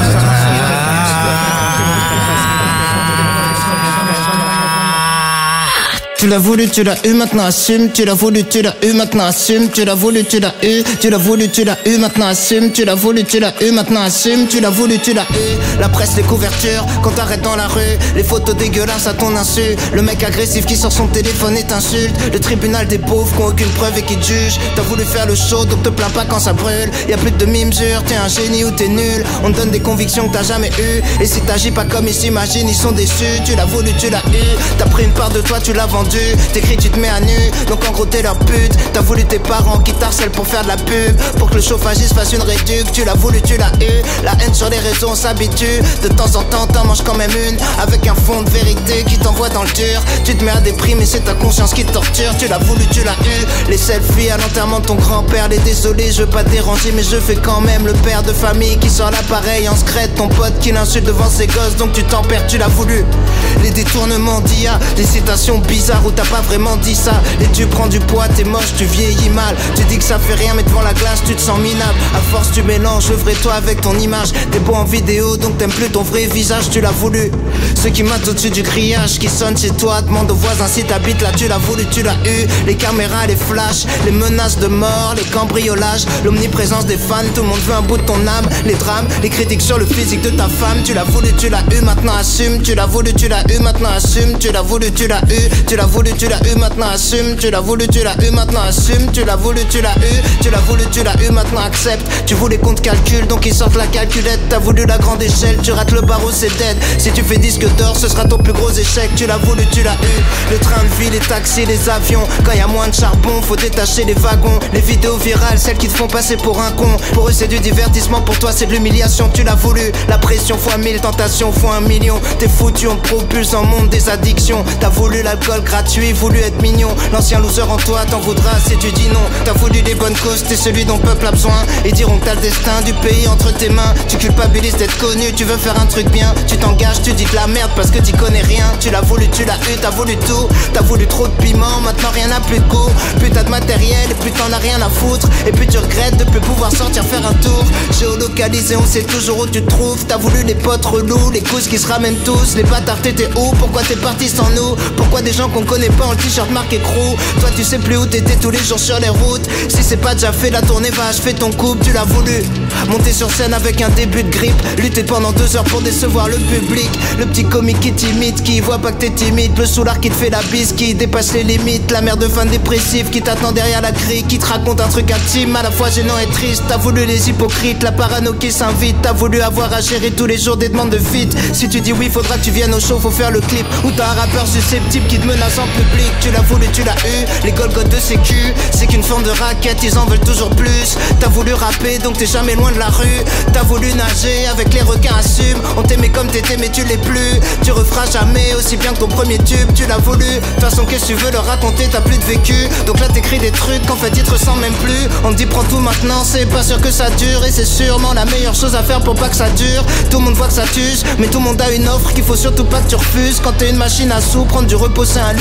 Tu l'as voulu, tu l'as eu, maintenant assume. Tu l'as voulu, tu l'as eu, maintenant assume. Tu l'as voulu, tu l'as eu. Tu l'as voulu, tu l'as eu, maintenant assume. Tu l'as voulu, tu l'as eu, maintenant assume. Tu l'as voulu, tu l'as eu. La presse, les couvertures, quand t'arrêtes dans la rue. Les photos dégueulasses à ton insu. Le mec agressif qui sort son téléphone et t'insulte. Le tribunal des pauvres qui ont aucune preuve et qui te jugent. T'as voulu faire le show, donc te plains pas quand ça brûle. Y'a plus de demi-mesure, t'es un génie ou t'es nul. On te donne des convictions que t'as jamais eues. Et si t'agis pas comme ils s'imaginent, ils sont déçus. Tu l'as voulu, tu l'as eu. T'as pris une part de toi, tu l'as vendu. T'écris, tu te mets à nu, donc en gros t'es leur pute. T'as voulu tes parents qui t'harcèlent pour faire de la pub. Pour que le chauffagiste fasse une réduc. Tu l'as voulu, tu l'as eu. La haine sur les réseaux, on s'habitue. De temps en temps t'en manges quand même une. Avec un fond de vérité qui t'envoie dans le dur. Tu te mets à déprimer, c'est ta conscience qui te torture. Tu l'as voulu, tu l'as eu. Les selfies à l'enterrement de ton grand-père. Les désolés, je veux pas te déranger, mais je fais quand même le père de famille qui sort l'appareil en secret. Ton pote qui l'insulte devant ses gosses, donc tu t'en perds, tu l'as voulu. Les détournements d'I A, les citations bizarres où t'as pas vraiment dit ça. Et tu prends du poids, t'es moche, tu vieillis mal. Tu dis que ça fait rien mais devant la glace tu te sens minable. À force tu mélanges le vrai toi avec ton image. T'es beau en vidéo donc t'aimes plus ton vrai visage. Tu l'as voulu. Ceux qui matent au-dessus du grillage qui sonne chez toi, demande aux voisins si t'habites là. Tu l'as voulu, tu l'as eu. Les caméras, les flashs, les menaces de mort, les cambriolages, l'omniprésence des fans. Tout le monde veut un bout de ton âme. Les drames, les critiques sur le physique de ta femme. Tu l'as voulu, tu l'as eu, maintenant assume. Tu l'as voulu, tu l'as eu, maintenant assume. Tu l'as voulu, tu l'as eu. Tu l'as voulu, tu l'as eu, maintenant assume. Tu l'as voulu, tu l'as eu, maintenant assume. Tu l'as voulu, tu l'as eu. Tu l'as voulu, tu l'as eu, maintenant accepte. Tu voulais qu'on te calcule, donc ils sortent la calculette. T'as voulu la grande échelle, tu rates le barreau, c'est dead. Si tu fais disque d'or, ce sera ton plus gros échec. Tu l'as voulu, tu l'as eu. Le train de vie, les taxis, les avions. Quand y a moins de charbon, faut détacher les wagons. Les vidéos virales, celles qui te font passer pour un con. Pour eux c'est du divertissement, pour toi c'est de l'humiliation. Tu l'as voulu, la pression fois mille, tentation fois un million. T'es foutu, on te propulse en monde des addictions. T'as voulu l'alcool gratuit, voulu être mignon. L'ancien loser en toi t'en voudras si tu dis non. T'as voulu les bonnes causes, t'es celui dont le peuple a besoin. Ils diront que t'as le destin du pays entre tes mains. Tu culpabilises d'être connu, tu veux faire un truc bien. Tu t'engages, tu dis de la merde parce que t'y connais rien. Tu l'as voulu, tu l'as eu, t'as voulu tout. T'as voulu trop de piment, maintenant rien n'a plus de goût. Plus t'as de matériel et plus t'en as rien à foutre. Et puis tu regrettes de plus pouvoir sortir faire un tour. Géolocalisé, on sait toujours où tu te trouves. T'as voulu les potes relous, les couses qui se ramènent tous. Les bâtards t'étais où, pourquoi t'es parti sans nous? Pourquoi des gens qu'on connaît pas en t-shirt marqué crew? Toi tu sais plus où t'étais tous les jours sur les routes. Si c'est pas déjà fait, la tournée va achever ton couple. Tu l'as voulu. Monter sur scène avec un début de grippe. Lutter pendant deux heures pour décevoir le public. Le petit comique qui t'imite, qui voit pas que t'es timide. Le soulard qui te fait la bise, qui dépasse les limites. La mère de fan dépressif qui t'attend derrière la grille. Qui te raconte un truc intime, à la fois gênant et triste. T'as voulu les hypocrites, la parano qui s'invite. T'as voulu avoir à gérer tous les jours des demandes de feat. Si tu dis oui, faudra que tu viennes au show, faut faire le clip. Ou t'as un rappeur susceptible qui te menace en public. Tu l'as voulu, tu l'as eu. Les Golgoth de sécu, c'est qu'une forme de raquette, ils en veulent toujours plus. T'as voulu rapper, donc t'es jamais loin de la rue. T'as voulu nager, avec les requins assume. On t'aimait comme t'étais, mais tu l'es plus. Tu referas jamais aussi bien que ton premier tube. Tu l'as voulu, de toute façon qu'est-ce que tu veux leur raconter, t'as plus de vécu. Donc là t'écris des trucs qu'en fait ils te ressemblent même plus. On te dit prends tout maintenant, c'est pas sûr que ça dure. Et c'est sûrement la meilleure chose à faire pour pas que ça dure. Tout le monde voit que ça t'use, mais tout le monde a une offre qu'il faut surtout pas que tu refuses. Quand t'es une machine à sous, prendre du repos c'est un luxe.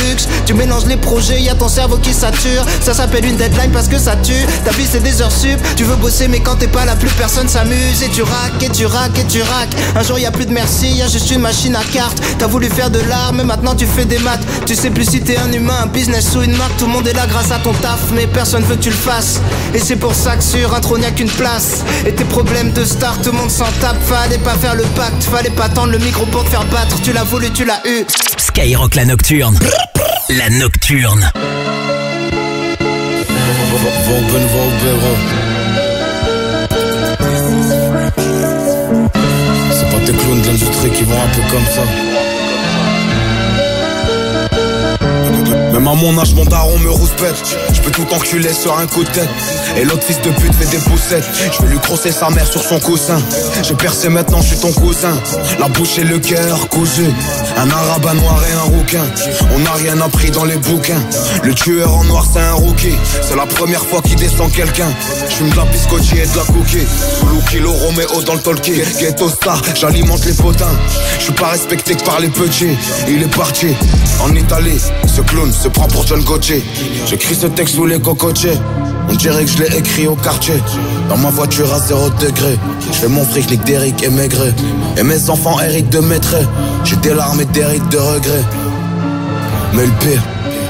luxe. Tu mélanges les projets, y'a ton cerveau qui sature. Ça s'appelle une deadline parce que ça tue. Ta vie c'est des heures sup. Tu veux bosser mais quand t'es pas là plus personne s'amuse. Et tu raques et tu raques et tu raques. Un jour y'a plus de merci, y'a juste une machine à cartes. T'as voulu faire de l'art mais maintenant tu fais des maths. Tu sais plus si t'es un humain, un business ou une marque. Tout le monde est là grâce à ton taf mais personne veut que tu le fasses. Et c'est pour ça que sur un trône y'a qu'une place. Et tes problèmes de star tout le monde s'en tape. Fallait pas faire le pacte, fallait pas tendre le micro pour te faire battre. Tu l'as voulu, tu l'as eu. Skyrock la nocturne. La nocturne. C'est pas tes clowns de l'industrie qui vont un peu comme ça. Même à mon âge, mon daron me rouspète. Je peux tout enculer sur un coup de tête. Et l'autre fils de pute fait des poussettes. Je vais lui crosser sa mère sur son coussin. J'ai percé maintenant, je suis ton cousin. La bouche et le cœur cousu. Un arabe, un noir et un rouquin. On n'a rien appris dans les bouquins. Le tueur en noir c'est un rookie. C'est la première fois qu'il descend quelqu'un. Je fume de la biscotti et de la cookie. Sous kilo Roméo dans le talkie. Ghetto star, j'alimente les potins. Je suis pas respecté que par les petits. Il est parti en Italie. Ce clown se prend pour John Gauthier. J'écris ce texte sous les cocotiers. On dirait que je l'ai écrit au quartier. Dans ma voiture à zéro degré. Je fais mon fric, Nick d'Eric et Maigret. Et mes enfants Eric de Maîtret. J'ai des larmes et des rides de regret. Mais le pire,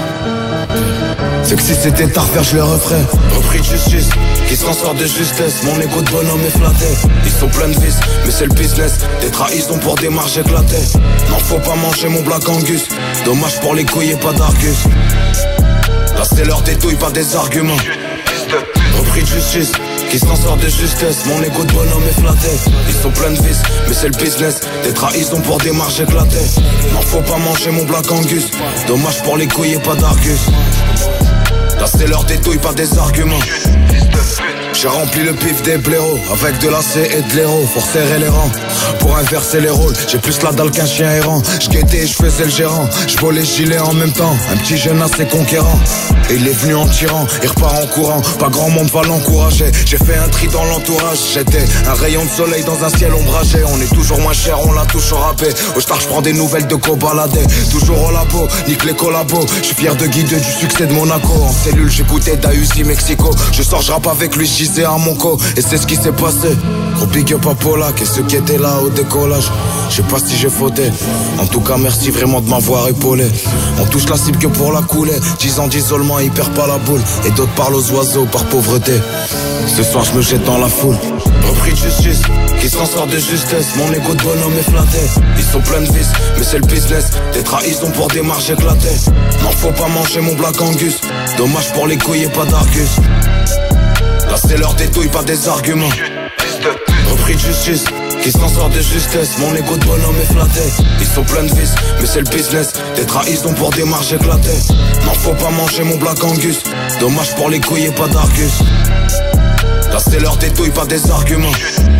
c'est que si c'était à refaire, je le referais. Repris de justice, qui s'en sort de justesse. Mon égo de bonhomme est flatté. Ils sont pleins de vices, mais c'est le business. Des trahisons pour des marges éclatées. N'en faut pas manger mon Black Angus. Dommage pour les couilles et pas d'argus. Là c'est l'heure des douilles, pas des arguments. Repris de justice, qui s'en sort de justesse. Mon égo de bonhomme est flatté. Ils sont pleins de vices, mais c'est le business. Des trahisons pour des marges éclatées. N'en faut pas manger mon Black Angus. Dommage pour les couilles et pas d'argus. Là c'est l'heure des douilles, pas des arguments. J'ai rempli le pif des blaireaux avec de l'acier et de l'héros. Faut serrer les rangs pour inverser les rôles. J'ai plus la dalle qu'un chien errant. J'guettais et j'faisais le gérant. J'volais gilet en même temps. Un petit jeune assez conquérant. Et il est venu en tirant, il repart en courant. Pas grand monde va l'encourager. J'ai fait un tri dans l'entourage. J'étais un rayon de soleil dans un ciel ombragé. On est toujours moins cher, on la touche au râpé. Au star j'prends des nouvelles de co-baladé. Toujours au labo, nique les collabos. J'suis fier de guider du succès de Monaco. En cellule j'écoutais d'A-U-Z Mexico. Je sors, j'rappe avec lui, j'gisais à mon co. Et c'est ce qui s'est passé. Gros big up à Polak et ceux qui étaient là au décollage. Je sais pas si j'ai fauté. En tout cas merci vraiment de m'avoir épaulé. On touche la cible que pour la couler. Dix ans d'isolement, il perd pas la boule. Et d'autres parlent aux oiseaux par pauvreté. Ce soir je me jette dans la foule. Repris de justice, qui s'en sort de justesse. Mon égo de bonhomme est flatté. Ils sont pleins de vices, mais c'est le business. Des trahisons pour des marges éclatées. N'en faut pas manger mon Black Angus. Dommage pour les couilles et pas d'argus. Là c'est l'heure des douilles, pas des arguments. Repris de justice, qui s'en sort de justesse. Mon égo de bonhomme est flatté. Ils sont pleins de vices, mais c'est le business. Des trahisons pour des marges éclatées. N'en faut pas manger mon Black Angus. Dommage pour les couilles et pas d'argus. Là c'est l'heure des douilles, pas des arguments.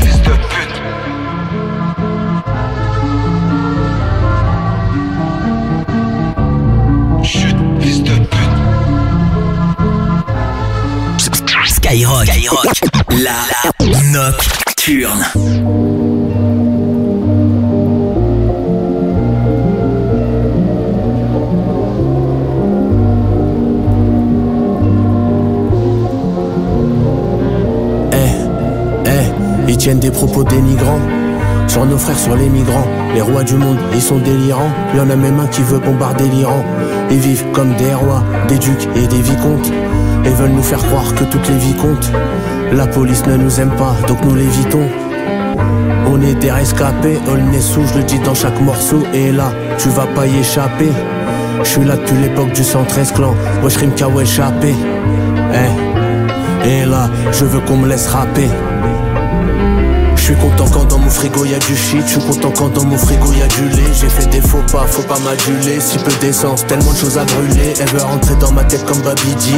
Skyrock, Skyrock, la nocturne. Eh, eh, ils tiennent des propos dénigrants sur nos frères, sur les migrants. Les rois du monde, ils sont délirants. Y'en a même un qui veut bombarder l'Iran. Ils vivent comme des rois, des ducs et des vicomtes. Et veulent nous faire croire que toutes les vies comptent. La police ne nous aime pas, donc nous l'évitons. On est des rescapés, all n'est sous, je le dis dans chaque morceau. Et là, tu vas pas y échapper. Je suis là depuis l'époque du cent treize clan. Moi je rime qu'à échapper. Eh, et là, je veux qu'on me laisse rapper. Je suis content quand dans mon frigo y'a du shit. Je suis content quand dans mon frigo y'a du lait. J'ai fait des faux pas, faut pas m'aduler. Si peu d'essence, tellement de choses à brûler. Elle veut rentrer dans ma tête comme Babidi.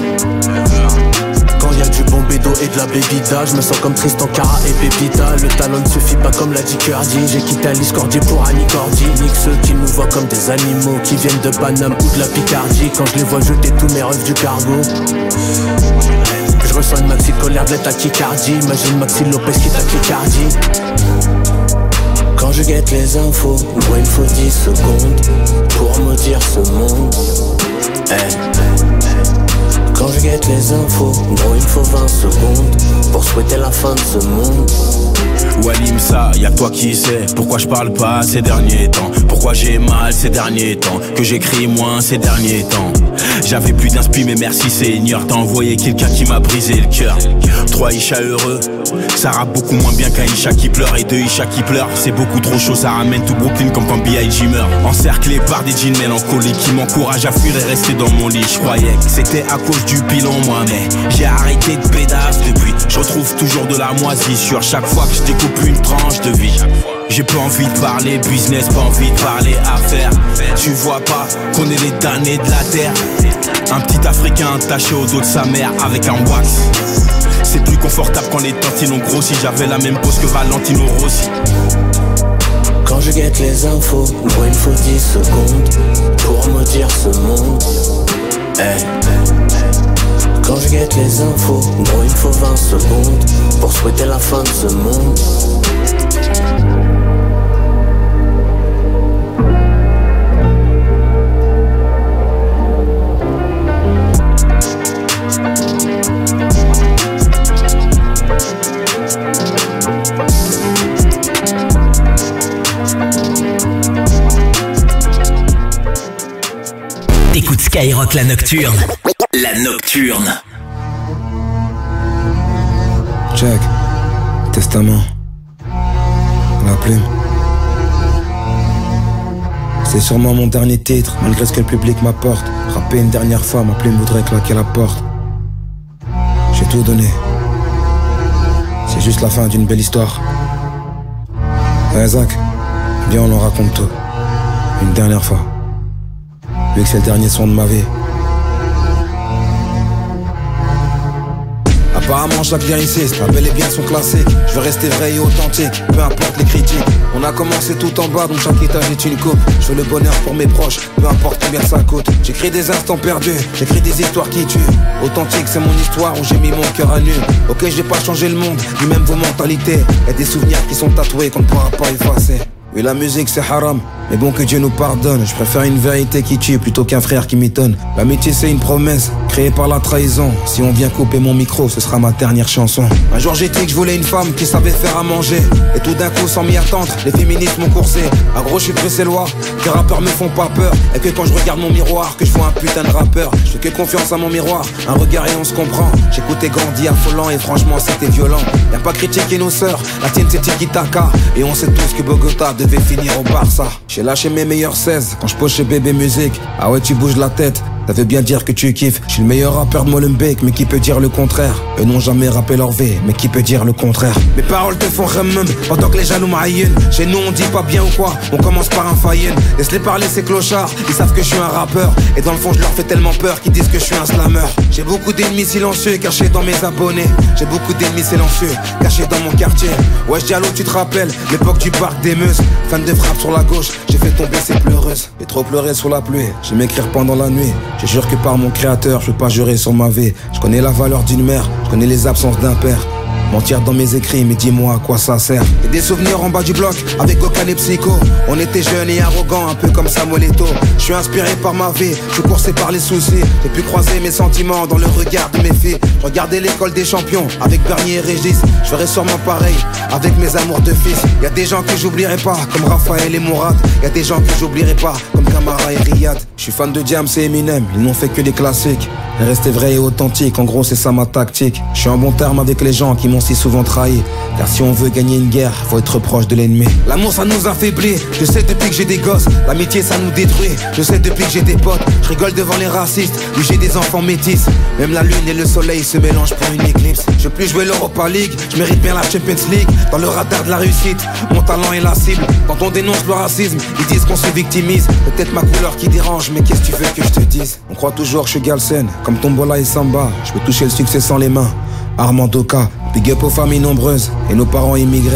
Quand y'a du bon bédo et de la bébida, je me sens comme Tristan Cara et Pépita. Le talent ne suffit pas comme l'a dit Curdy. J'ai quitté Alice Cordier pour Annie Cordy. Nique ceux qui nous voient comme des animaux, qui viennent de Paname ou de la Picardie. Quand je les vois jeter tous mes rêves du cargo, je ressens une maxi colère de la tachycardie. Imagine Maxi Lopez qui tachycardie. Quand je je guette les infos, moi il me faut dix secondes pour maudire ce monde. Hey. Quand je guette les infos, gros il me faut vingt secondes pour souhaiter la fin de ce monde. Walim ça, y'a que toi qui sais pourquoi je parle pas ces derniers temps. Pourquoi j'ai mal ces derniers temps, que j'écris moins ces derniers temps. J'avais plus d'inspi mais merci Seigneur, t'as envoyé quelqu'un qui m'a brisé le cœur. Trois Isha heureux, ça rappe beaucoup moins bien qu'un Isha qui pleure. Et deux Isha qui pleurent, c'est beaucoup trop chaud, ça ramène tout Brooklyn comme quand B I G meurt. Encerclé par des jeans mélancoliques qui m'encouragent à fuir et rester dans mon lit. Je croyais que c'était à cause du bilan moi, mais j'ai arrêté de pédasse depuis. Je retrouve toujours de la moisissure chaque fois que je découpe une tranche de vie. J'ai pas envie de parler business, pas envie de parler affaires. Tu vois pas qu'on est les damnés de la terre. Un petit Africain attaché au dos de sa mère avec un wax. C'est plus confortable quand les tantines ont grossi. J'avais la même pose que Valentino Rossi. Quand je guette les infos, moi il me faut dix secondes pour maudire ce monde. Hey. Quand je guette les infos, moi il me faut vingt secondes pour souhaiter la fin de ce monde. Écoute Skyrock la nocturne. La nocturne. Check. Testament. La plume. C'est sûrement mon dernier titre, malgré ce que le public m'apporte. Rapper une dernière fois, ma plume voudrait claquer la porte. J'ai tout donné. C'est juste la fin d'une belle histoire. Ouais, Zach, viens on en raconte tout. Une dernière fois. Vu que c'est le dernier son de ma vie. Apparemment chaque lyriciste a bel et bien son classique. Je veux rester vrai et authentique, peu importe les critiques. On a commencé tout en bas, donc chaque étage est une coupe. Je veux le bonheur pour mes proches, peu importe combien ça coûte. J'écris des instants perdus, j'écris des histoires qui tuent. Authentique c'est mon histoire où j'ai mis mon cœur à nu. Ok, j'ai pas changé le monde, ni même vos mentalités. Y'a des souvenirs qui sont tatoués qu'on ne pourra pas effacer. Oui, la musique c'est haram, mais bon que Dieu nous pardonne. Je préfère une vérité qui tue plutôt qu'un frère qui m'étonne. L'amitié c'est une promesse, créée par la trahison. Si on vient couper mon micro, ce sera ma dernière chanson. Un jour j'ai dit que je voulais une femme qui savait faire à manger. Et tout d'un coup, sans m'y attendre, les féministes m'ont coursé. À gros, je suis bruxellois, que rappeurs me font pas peur. Et que quand je regarde mon miroir, que je vois un putain de rappeur. Je fais que confiance à mon miroir, un regard et on se comprend. J'écoutais Gandhi affolant et franchement c'était violent. Y'a pas critiquer nos sœurs, la tienne c'est tiki-taka. Et on sait tous que Bogota devait finir au Barça. J'ai lâché mes meilleurs seize quand je pose chez Bébé Musique. Ah ouais, tu bouges la tête, ça veut bien dire que tu kiffes. Je suis le meilleur rappeur de Molenbeek, mais qui peut dire le contraire? Eux n'ont jamais rappé leur V, mais qui peut dire le contraire? Mes paroles te font remum, pendant que les jaloux m'aïennent. Chez nous on dit pas bien ou quoi, on commence par un faïen. Laisse-les parler ces clochards, ils savent que je suis un rappeur. Et dans le fond je leur fais tellement peur qu'ils disent que je suis un slammer. J'ai beaucoup d'ennemis silencieux cachés dans mes abonnés. J'ai beaucoup d'ennemis silencieux cachés dans mon quartier. Ouais Diallo, tu te rappelles l'époque du parc des Meuses. Fan de frappe sur la gauche, j'ai fait tomber ces pleureuses. J'ai trop pleuré sous la pluie, j'aime écrire pendant la nuit. Je jure que par mon créateur, je peux pas jurer sur ma vie. Je connais la valeur d'une mère, je connais les absences d'un père. Mentir dans mes écrits, mais dis-moi à quoi ça sert. Et des souvenirs en bas du bloc, avec Gokan et Psycho. On était jeunes et arrogants, un peu comme Samuel Eto'o. Je suis inspiré par ma vie, je suis coursé par les soucis. J'ai pu croiser mes sentiments dans le regard de mes filles. Regardez l'école des champions, avec Bernier et Régis. Je ferai sûrement pareil, avec mes amours de fils. Y'a des gens que j'oublierai pas, comme Raphaël et Mourad. Y'a des gens que j'oublierai pas, comme Camara et Riyad. Je suis fan de Diams et Eminem, ils n'ont fait que des classiques. Rester vrai et authentique, en gros c'est ça ma tactique. Je suis en bon terme avec les gens qui m'ont si souvent trahi. Car si on veut gagner une guerre, faut être proche de l'ennemi. L'amour ça nous affaiblit, je sais depuis que j'ai des gosses. L'amitié ça nous détruit, je sais depuis que j'ai des potes. Je rigole devant les racistes, oui j'ai des enfants métis. Même la lune et le soleil se mélangent pour une éclipse. Je veux plus jouer l'Europa League, je mérite bien la Champions League. Dans le radar de la réussite, mon talent est la cible. Quand on dénonce le racisme, ils disent qu'on se victimise. Peut-être ma couleur qui dérange, mais qu'est-ce que tu veux que je te dise? On croit toujours que je suis Galsen, comme Tombola et Samba. Je peux toucher le succès sans les mains. Armando K, big up aux familles nombreuses et nos parents immigrés.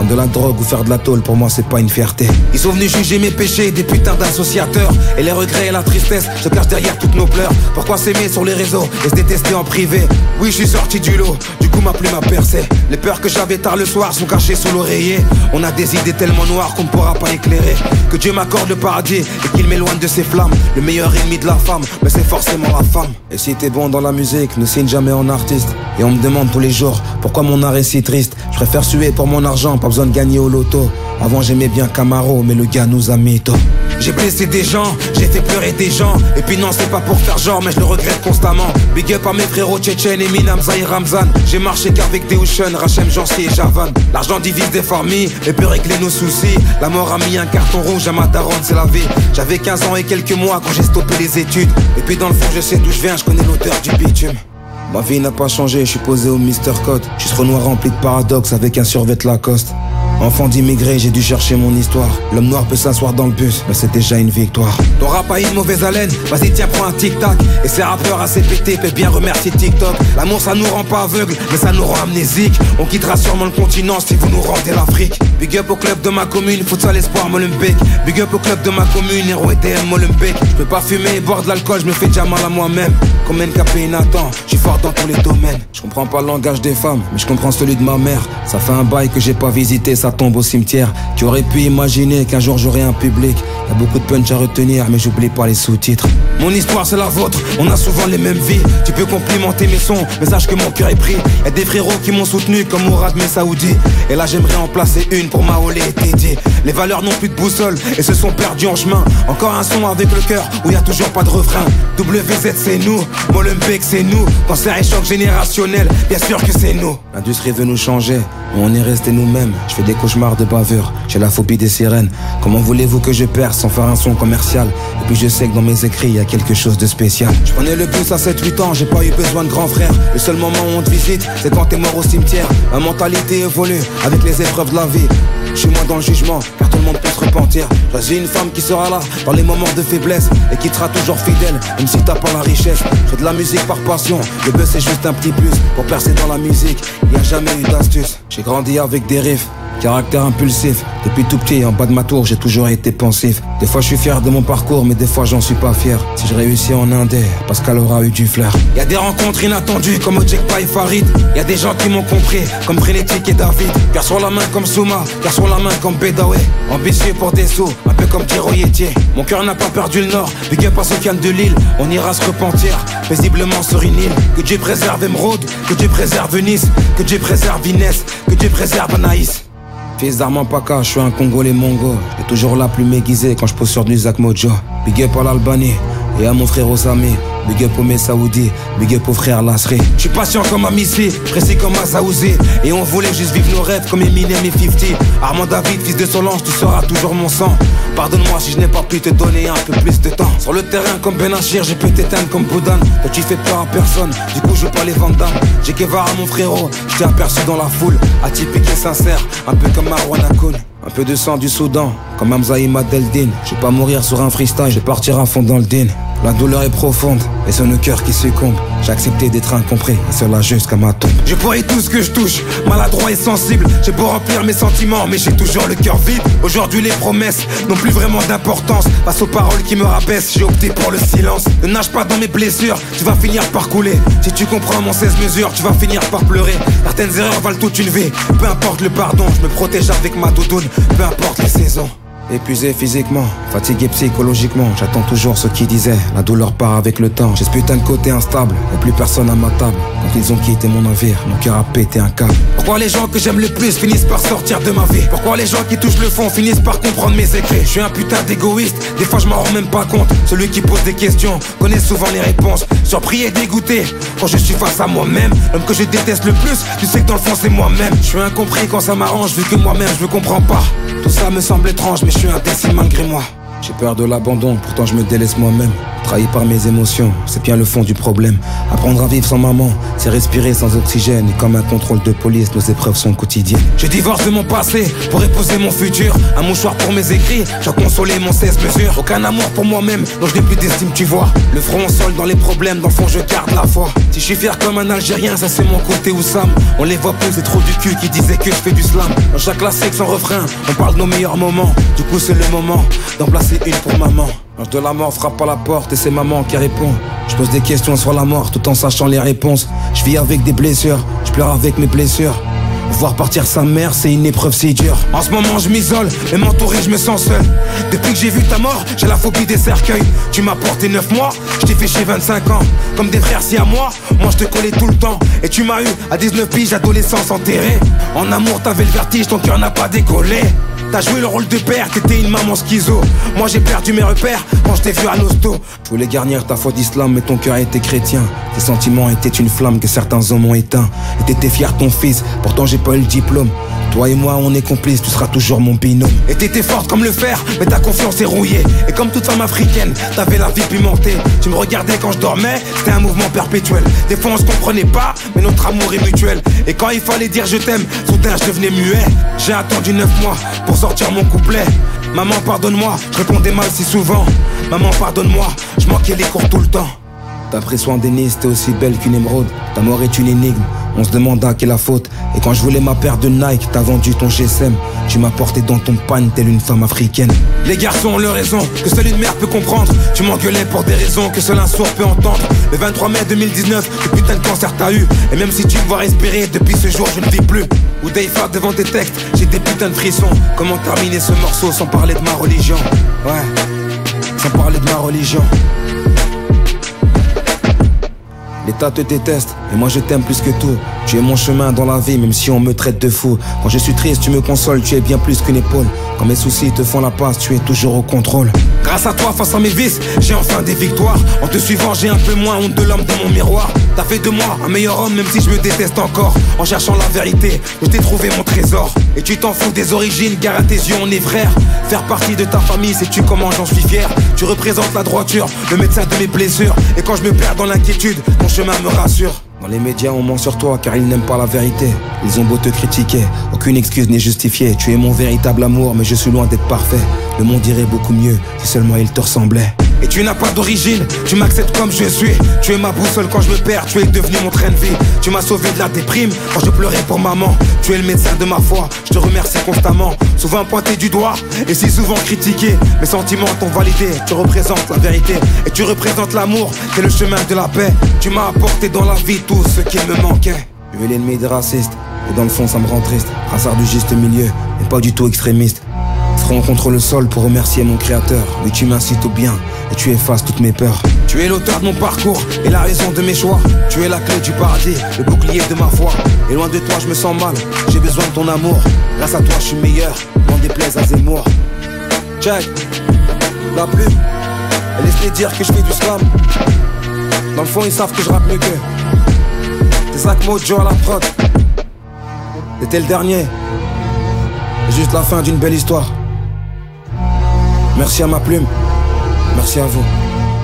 Vendre de la drogue ou faire de la tôle, pour moi c'est pas une fierté. Ils sont venus juger mes péchés, des putains d'associateurs. Et les regrets et la tristesse se cachent derrière toutes nos pleurs. Pourquoi s'aimer sur les réseaux et se détester en privé? Oui, je suis sorti du lot, du coup ma plume a percé. Les peurs que j'avais tard le soir sont cachées sous l'oreiller. On a des idées tellement noires qu'on ne pourra pas éclairer. Que Dieu m'accorde le paradis et qu'il m'éloigne de ses flammes. Le meilleur ennemi de la femme, mais c'est forcément la femme. Et si t'es bon dans la musique, ne signe jamais en artiste. Et on me demande tous les jours pourquoi mon art est si triste. Je préfère suer pour mon argent, pas besoin de gagner au loto. Avant j'aimais bien Camaro, mais le gars nous a mytho. J'ai blessé des gens, j'ai fait pleurer des gens. Et puis non, c'est pas pour faire genre, mais je le regrette constamment. Big up à mes frérots Tchétchènes, Eminem, Zahir Ramzan. J'ai marché qu'avec des Ocean, Rachem, Jancy et Javan. L'argent divise des familles et peut régler nos soucis. La mort a mis un carton rouge à ma daronne, c'est la vie. J'avais quinze ans et quelques mois quand j'ai stoppé les études. Et puis dans le fond je sais d'où je viens, je connais l'odeur du bitume. Ma vie n'a pas changé, je suis posé au Mister Code. Je suis ce Renoir rempli de paradoxes avec un survêt Lacoste. Enfant d'immigré, j'ai dû chercher mon histoire. L'homme noir peut s'asseoir dans le bus, mais c'est déjà une victoire. Ton rap a une mauvaise haleine, vas-y tiens prends un tic-tac. Et ces rappeurs assez pétés peuvent bien remercier TikTok. L'amour ça nous rend pas aveugles, mais ça nous rend amnésiques. On quittera sûrement le continent si vous nous rendez l'Afrique. Big up au club de ma commune, futsal espoir Molenbeek. Big up au club de ma commune, héros E D M Molenbeek. Je peux pas fumer et boire de l'alcool, je me fais déjà mal à moi-même. Combien de capés Nathan, je suis fort dans tous les domaines. Je comprends pas le langage des femmes, mais je comprends celui de ma mère. Ça fait un bail que j'ai pas visité sa tombe au cimetière. Tu aurais pu imaginer qu'un jour j'aurais un public. Y'a beaucoup de punch à retenir, mais j'oublie pas les sous-titres. Mon histoire c'est la vôtre, on a souvent les mêmes vies. Tu peux complimenter mes sons, mais sache que mon cœur est pris. Y'a des frérots qui m'ont soutenu comme Mourad Messaoudi. Et là j'aimerais en placer une pour Maolé et Teddy. Les valeurs n'ont plus de boussole et se sont perdues en chemin. Encore un son avec le cœur où y'a toujours pas de refrain. W Z c'est nous, Molenbeek c'est nous. Cancer et choc générationnel, bien sûr que c'est nous. L'industrie veut nous changer, mais on est resté nous-mêmes. Je fais des cauchemars de bavure, j'ai la phobie des sirènes. Comment voulez-vous que je perce sans faire un son commercial? Et puis je sais que dans mes écrits y a quelque chose de spécial. Je prenais le bus à sept huit ans, j'ai pas eu besoin de grand frère. Le seul moment où on te visite, c'est quand t'es mort au cimetière. Ma mentalité évolue avec les épreuves de la vie. Je suis moins dans le jugement, car tout le monde peut se repentir. J'ai une femme qui sera là dans les moments de faiblesse et qui sera toujours fidèle, même si t'as pas la richesse. Je fais de la musique par passion, le buzz c'est juste un petit plus. Pour percer dans la musique, y a jamais eu d'astuce. J'ai grandi avec des riffs, caractère impulsif. Depuis tout petit, en bas de ma tour, j'ai toujours été pensif. Des fois je suis fier de mon parcours, mais des fois j'en suis pas fier. Si je réussis en indé, parce qu'elle aura eu du flair. Y'a des rencontres inattendues comme Ojekpa et Farid. Y'a des gens qui m'ont compris, comme Frénétique et David. Cœur sur la main comme Souma, cœur sur la main comme Bedawe. Ambitieux pour des sous, un peu comme Thiro Yetier. Mon cœur n'a pas perdu le nord, big up à Sofiane de Lille. On ira se repentir, paisiblement sur une île. Que Dieu préserve Emeraude, que Dieu préserve Nice, que Dieu préserve Inès, que Dieu préserve Anaïs. Fils d'Armand Paca, je suis un Congolais mongo. Et toujours la plume aiguisée quand je pose sur du Zach Mojo. Big up à l'Albanie et à mon frère Osami. Big up au Messaoudi, big up au frère Lasri. Je suis patient comme Amissi, précis comme Azaouzi. Et on voulait juste vivre nos rêves comme Eminem et cinquante. Armand David, fils de Solange, tu seras toujours mon sang. Pardonne-moi si je n'ai pas pu te donner un peu plus de temps. Sur le terrain comme Benachir, j'ai pu t'éteindre comme Boudan. Toi tu fais peur à personne, du coup je veux pas les Vandam. J'ai Guevara mon frérot, je t'ai aperçu dans la foule. Atypique et sincère, un peu comme Marwan Akoun. Un peu de sang du Soudan, comme Hamza Imadeldin. Je vais pas mourir sur un freestyle, je vais partir à fond dans le din. La douleur est profonde, et c'est nos cœurs qui succombent. J'ai accepté d'être incompris, et cela jusqu'à ma tombe. Je pourrais tout ce que je touche, maladroit et sensible. J'ai beau remplir mes sentiments, mais j'ai toujours le cœur vide. Aujourd'hui les promesses n'ont plus vraiment d'importance. Face aux paroles qui me rabaissent, j'ai opté pour le silence. Ne nage pas dans mes blessures, tu vas finir par couler. Si tu comprends mon seize mesures, tu vas finir par pleurer. Certaines erreurs valent toute une vie, peu importe le pardon. Je me protège avec ma doudoune, peu importe les saisons. Épuisé physiquement, fatigué psychologiquement. J'attends toujours ce qui disaient, la douleur part avec le temps. J'ai ce putain de côté instable, y'a plus personne à ma table. Quand ils ont quitté mon navire, mon cœur a pété un câble. Pourquoi les gens que j'aime le plus finissent par sortir de ma vie? Pourquoi les gens qui touchent le fond finissent par comprendre mes écrits? Je suis un putain d'égoïste, des fois je m'en rends même pas compte. Celui qui pose des questions connaît souvent les réponses. Surpris et dégoûté quand je suis face à moi-même. L'homme que je déteste le plus, tu sais que dans le fond c'est moi-même. Je suis incompris quand ça m'arrange, vu que moi-même je me comprends pas. Tout ça me semble étrange, mais je suis indécis malgré moi. J'ai peur de l'abandon, pourtant je me délaisse moi-même. Trahi par mes émotions, c'est bien le fond du problème. Apprendre à vivre sans maman, c'est respirer sans oxygène. Et comme un contrôle de police, nos épreuves sont quotidiennes. Je divorce de mon passé pour épouser mon futur. Un mouchoir pour mes écrits, j'ai consolé mon seize mesures. Aucun amour pour moi-même, donc je n'ai plus d'estime, tu vois. Le front au sol dans les problèmes, dans le fond je garde la foi. Si je suis fier comme un Algérien, ça c'est mon côté Oussam. On les voit plus, c'est trop du cul qui disait que je fais du slam. Dans chaque classique sans refrain, on parle de nos meilleurs moments. Du coup c'est le moment d'en placer une pour maman. L'ange de la mort frappe à la porte et c'est maman qui répond. Je pose des questions sur la mort tout en sachant les réponses. Je vis avec des blessures, je pleure avec mes blessures. Voir partir sa mère, c'est une épreuve si dure. En ce moment je m'isole, même entouré je me sens seul. Depuis que j'ai vu ta mort, j'ai la phobie des cercueils. Tu m'as porté neuf mois, je t'ai fait chez vingt-cinq ans. Comme des frères si à moi, moi je te collais tout le temps. Et tu m'as eu à dix-neuf piges, adolescence enterrée. En amour t'avais le vertige, ton cœur n'a pas décollé. T'as joué le rôle de père, t'étais une maman schizo. Moi j'ai perdu mes repères quand je t'ai vu à l'hosto. Je voulais garnir ta foi d'islam mais ton cœur était chrétien. Tes sentiments étaient une flamme que certains hommes ont éteint. Et t'étais fier de ton fils, pourtant j'ai pas eu le diplôme. Toi et moi on est complices, tu seras toujours mon binôme. Et t'étais forte comme le fer, mais ta confiance est rouillée. Et comme toute femme africaine, t'avais la vie pimentée. Tu me regardais quand je dormais, c'était un mouvement perpétuel. Des fois on se comprenait pas, mais notre amour est mutuel. Et quand il fallait dire je t'aime, soudain je devenais muet. J'ai attendu neuf mois pour sortir mon couplet. Maman pardonne-moi, je répondais mal si souvent. Maman pardonne-moi, je manquais les cours tout le temps. T'as pris soin d'Ennis, t'es aussi belle qu'une émeraude. Ta mort est une énigme, on se demande à qui est la faute. Et quand je voulais ma paire de Nike, t'as vendu ton G S M. Tu m'as porté dans ton panne telle une femme africaine. Les garçons ont leur raison, que seule une mère peut comprendre. Tu m'engueulais pour des raisons que seul un sourd peut entendre. Le vingt-trois mai deux mille dix-neuf, le putain de cancer t'as eu. Et même si tu me vois respirer, depuis ce jour je ne vis plus. Ou Daifa devant tes textes, j'ai des putains de frissons. Comment terminer ce morceau sans parler de ma religion? Ouais, sans parler de ma religion. L'État te déteste, et moi je t'aime plus que tout. Tu es mon chemin dans la vie, même si on me traite de fou. Quand je suis triste, tu me consoles, tu es bien plus qu'une épaule. Quand mes soucis te font la passe, tu es toujours au contrôle. Grâce à toi, face à mes vices, j'ai enfin des victoires. En te suivant, j'ai un peu moins honte de l'homme dans mon miroir. T'as fait de moi un meilleur homme, même si je me déteste encore. En cherchant la vérité, je t'ai trouvé mon trésor. Et tu t'en fous des origines, car à tes yeux on est frères. Faire partie de ta famille, sais-tu comment j'en suis fier? Tu représentes la droiture, le médecin de mes blessures. Et quand je me perds dans l'inquiétude, ton chemin me rassure. Dans les médias on ment sur toi car ils n'aiment pas la vérité. Ils ont beau te critiquer, aucune excuse n'est justifiée. Tu es mon véritable amour mais je suis loin d'être parfait. Le monde irait beaucoup mieux si seulement il te ressemblait. Et tu n'as pas d'origine, tu m'acceptes comme je suis. Tu es ma boussole quand je me perds, tu es devenu mon train de vie. Tu m'as sauvé de la déprime quand je pleurais pour maman. Tu es le médecin de ma foi, je te remercie constamment. Souvent pointé du doigt et si souvent critiqué. Mes sentiments t'ont validé, tu représentes la vérité. Et tu représentes l'amour, c'est le chemin de la paix. Tu m'as apporté dans la vie tout ce qui me manquait. Tu es l'ennemi des racistes, et dans le fond ça me rend triste. Rassard du juste milieu, mais pas du tout extrémiste. Front contre le sol pour remercier mon créateur. Oui, tu m'incites au bien et tu effaces toutes mes peurs. Tu es l'auteur de mon parcours et la raison de mes choix. Tu es la clé du paradis, le bouclier de ma foi. Et loin de toi je me sens mal, j'ai besoin de ton amour. Grâce à toi je suis meilleur, n'en déplaise à Zemmour. Check, la plume, elle laisse les dire que je fais du slam. Dans le fond ils savent que je rappe mieux qu'eux. C'est Zach Mojo à la prod. C'était le dernier. C'est juste la fin d'une belle histoire. Merci à ma plume. Merci à vous.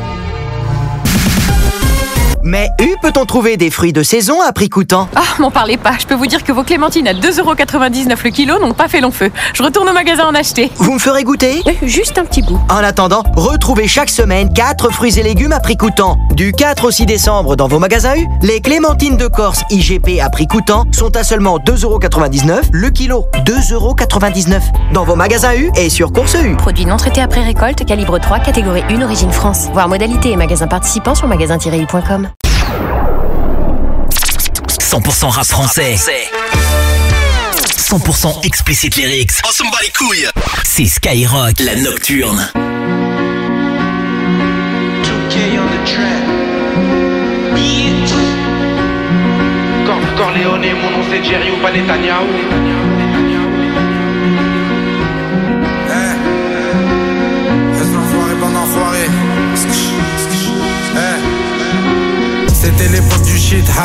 Mais où peut-on trouver des fruits de saison à prix coûtant? Ah, m'en parlez pas. Je peux vous dire que vos clémentines à deux euros quatre-vingt-dix-neuf le kilo n'ont pas fait long feu. Je retourne au magasin en acheter. Vous me ferez goûter? euh, Juste un petit bout. En attendant, retrouvez chaque semaine quatre fruits et légumes à prix coûtant. Du quatre au six décembre dans vos magasins U, les clémentines de Corse I G P à prix coûtant sont à seulement deux euros quatre-vingt-dix-neuf le kilo. deux euros quatre-vingt-dix-neuf dans vos magasins U et sur Course U. Produit non traité après récolte, calibre trois, catégorie un, origine France. Voir modalité et magasins participants sur magasin tiret u point com. cent pour cent rap français. cent pour cent explicit lyrics. On s'en bat les couilles. C'est Skyrock, la nocturne. Corleone, mon nom c'est Jerry ou pas Netanyahu. Eh, laisse l'enfoiré, bon enfoiré. Eh. C'était l'époque du shit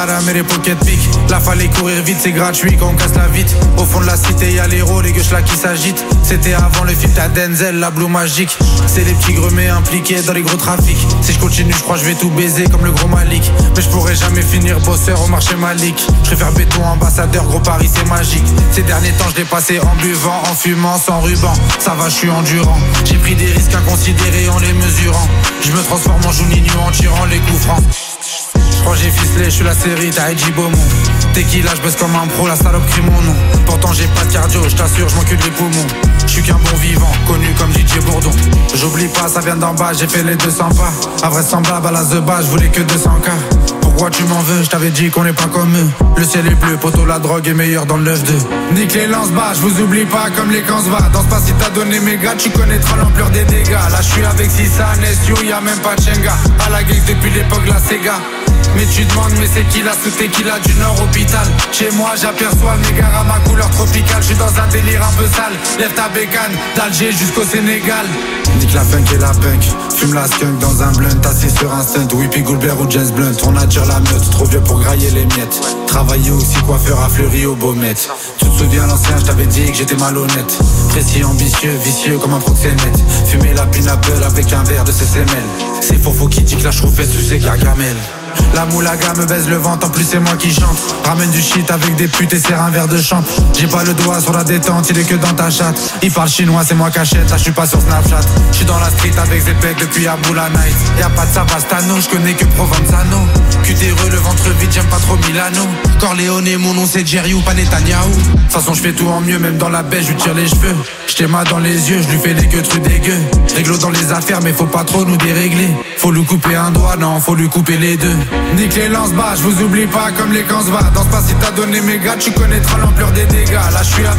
haram et les pockets piques. Là fallait courir vite, c'est gratuit quand on casse la vitre. Au fond de la cité y'a l'héros, les gueuches là qui s'agitent. C'était avant le film t'as Denzel, la blue magique. C'est les petits gremets impliqués dans les gros trafics. Si je continue je crois je vais tout baiser comme le gros Malik. Mais je pourrais jamais finir bosseur au marché Malik. Je préfère béton ambassadeur, gros Paris c'est magique. Ces derniers temps je l'ai passé en buvant, en fumant, sans ruban. Ça va je suis endurant. J'ai pris des risques inconsidérés en les mesurant. Je me transforme en Juninho en tirant les coups francs. J'crois j'ai ficelé, j'suis la série, t'as Edgy Beaumont. Tequila, j'baisse comme un pro, la salope crie mon nom. Pourtant j'ai pas de cardio, j't'assure, j'm'encule les poumons. J'suis qu'un bon vivant, connu comme D J Bourdon. J'oublie pas, ça vient d'en bas, j'ai fait les deux cents pas. Invraisemblable à la The Bas, j'voulais que deux cents K. Pourquoi tu m'en veux, j't'avais dit qu'on est pas comme eux. Le ciel est bleu, poteau la drogue est meilleure dans le neuf deux. Nique les lance-bas, j'vous oublie pas comme les camps se va. Danse pas si t'as donné mes gars, tu connaîtras l'ampleur des dégâts. Là j'suis avec Sissa, Nesio, y'a même pas de Chenga. À la geek depuis l'époque la Sega. Mais tu demandes mais c'est qui la sous tequila du Nord hôpital. Chez moi j'aperçois le négare à ma couleur tropicale. J'suis dans un délire un peu sale. Lève ta bécane, d'Alger jusqu'au Sénégal. Nique la funk et la punk. Fume la skunk dans un blunt. Assis sur un stunt, Whippy Goulbert ou James Blunt. On attire la meute, trop vieux pour grailler les miettes. Travailler aussi coiffeur à Fleury au Baumette. Tu te souviens l'ancien, je t'avais dit que j'étais malhonnête. Précis, ambitieux, vicieux comme un proxénète. Fumer la pinapple avec un verre de C C M L. C'est faux faux qui dit que la chauffette sous ses gargamelles. La moulaga me baise le ventre, en plus c'est moi qui chante. Ramène du shit avec des putes et serre un verre de champ. J'ai pas le doigt sur la détente, il est que dans ta chatte. Il parle chinois, c'est moi cachette, là je suis pas sur Snapchat. Je suis dans la street avec Zepek depuis Aboula Night. Y'a pas de Savastano, je connais que Provenzano. Cutéreux, le ventre vide, j'aime pas trop Milano. Corleone, mon nom c'est Jerry ou pas Netanyahu. De toute façon je fais tout en mieux, même dans la baie, je lui tire les cheveux. J't'ai mal dans les yeux, je lui fais des queues trucs dégueux. Réglo dans les affaires, mais faut pas trop nous dérégler. Faut lui couper un doigt, non, faut lui couper les deux. Nique les lance-bas, je vous oublie pas comme les camps se va. Danse pas si t'as donné mes gars, tu connaîtras l'ampleur des dégâts. Là je suis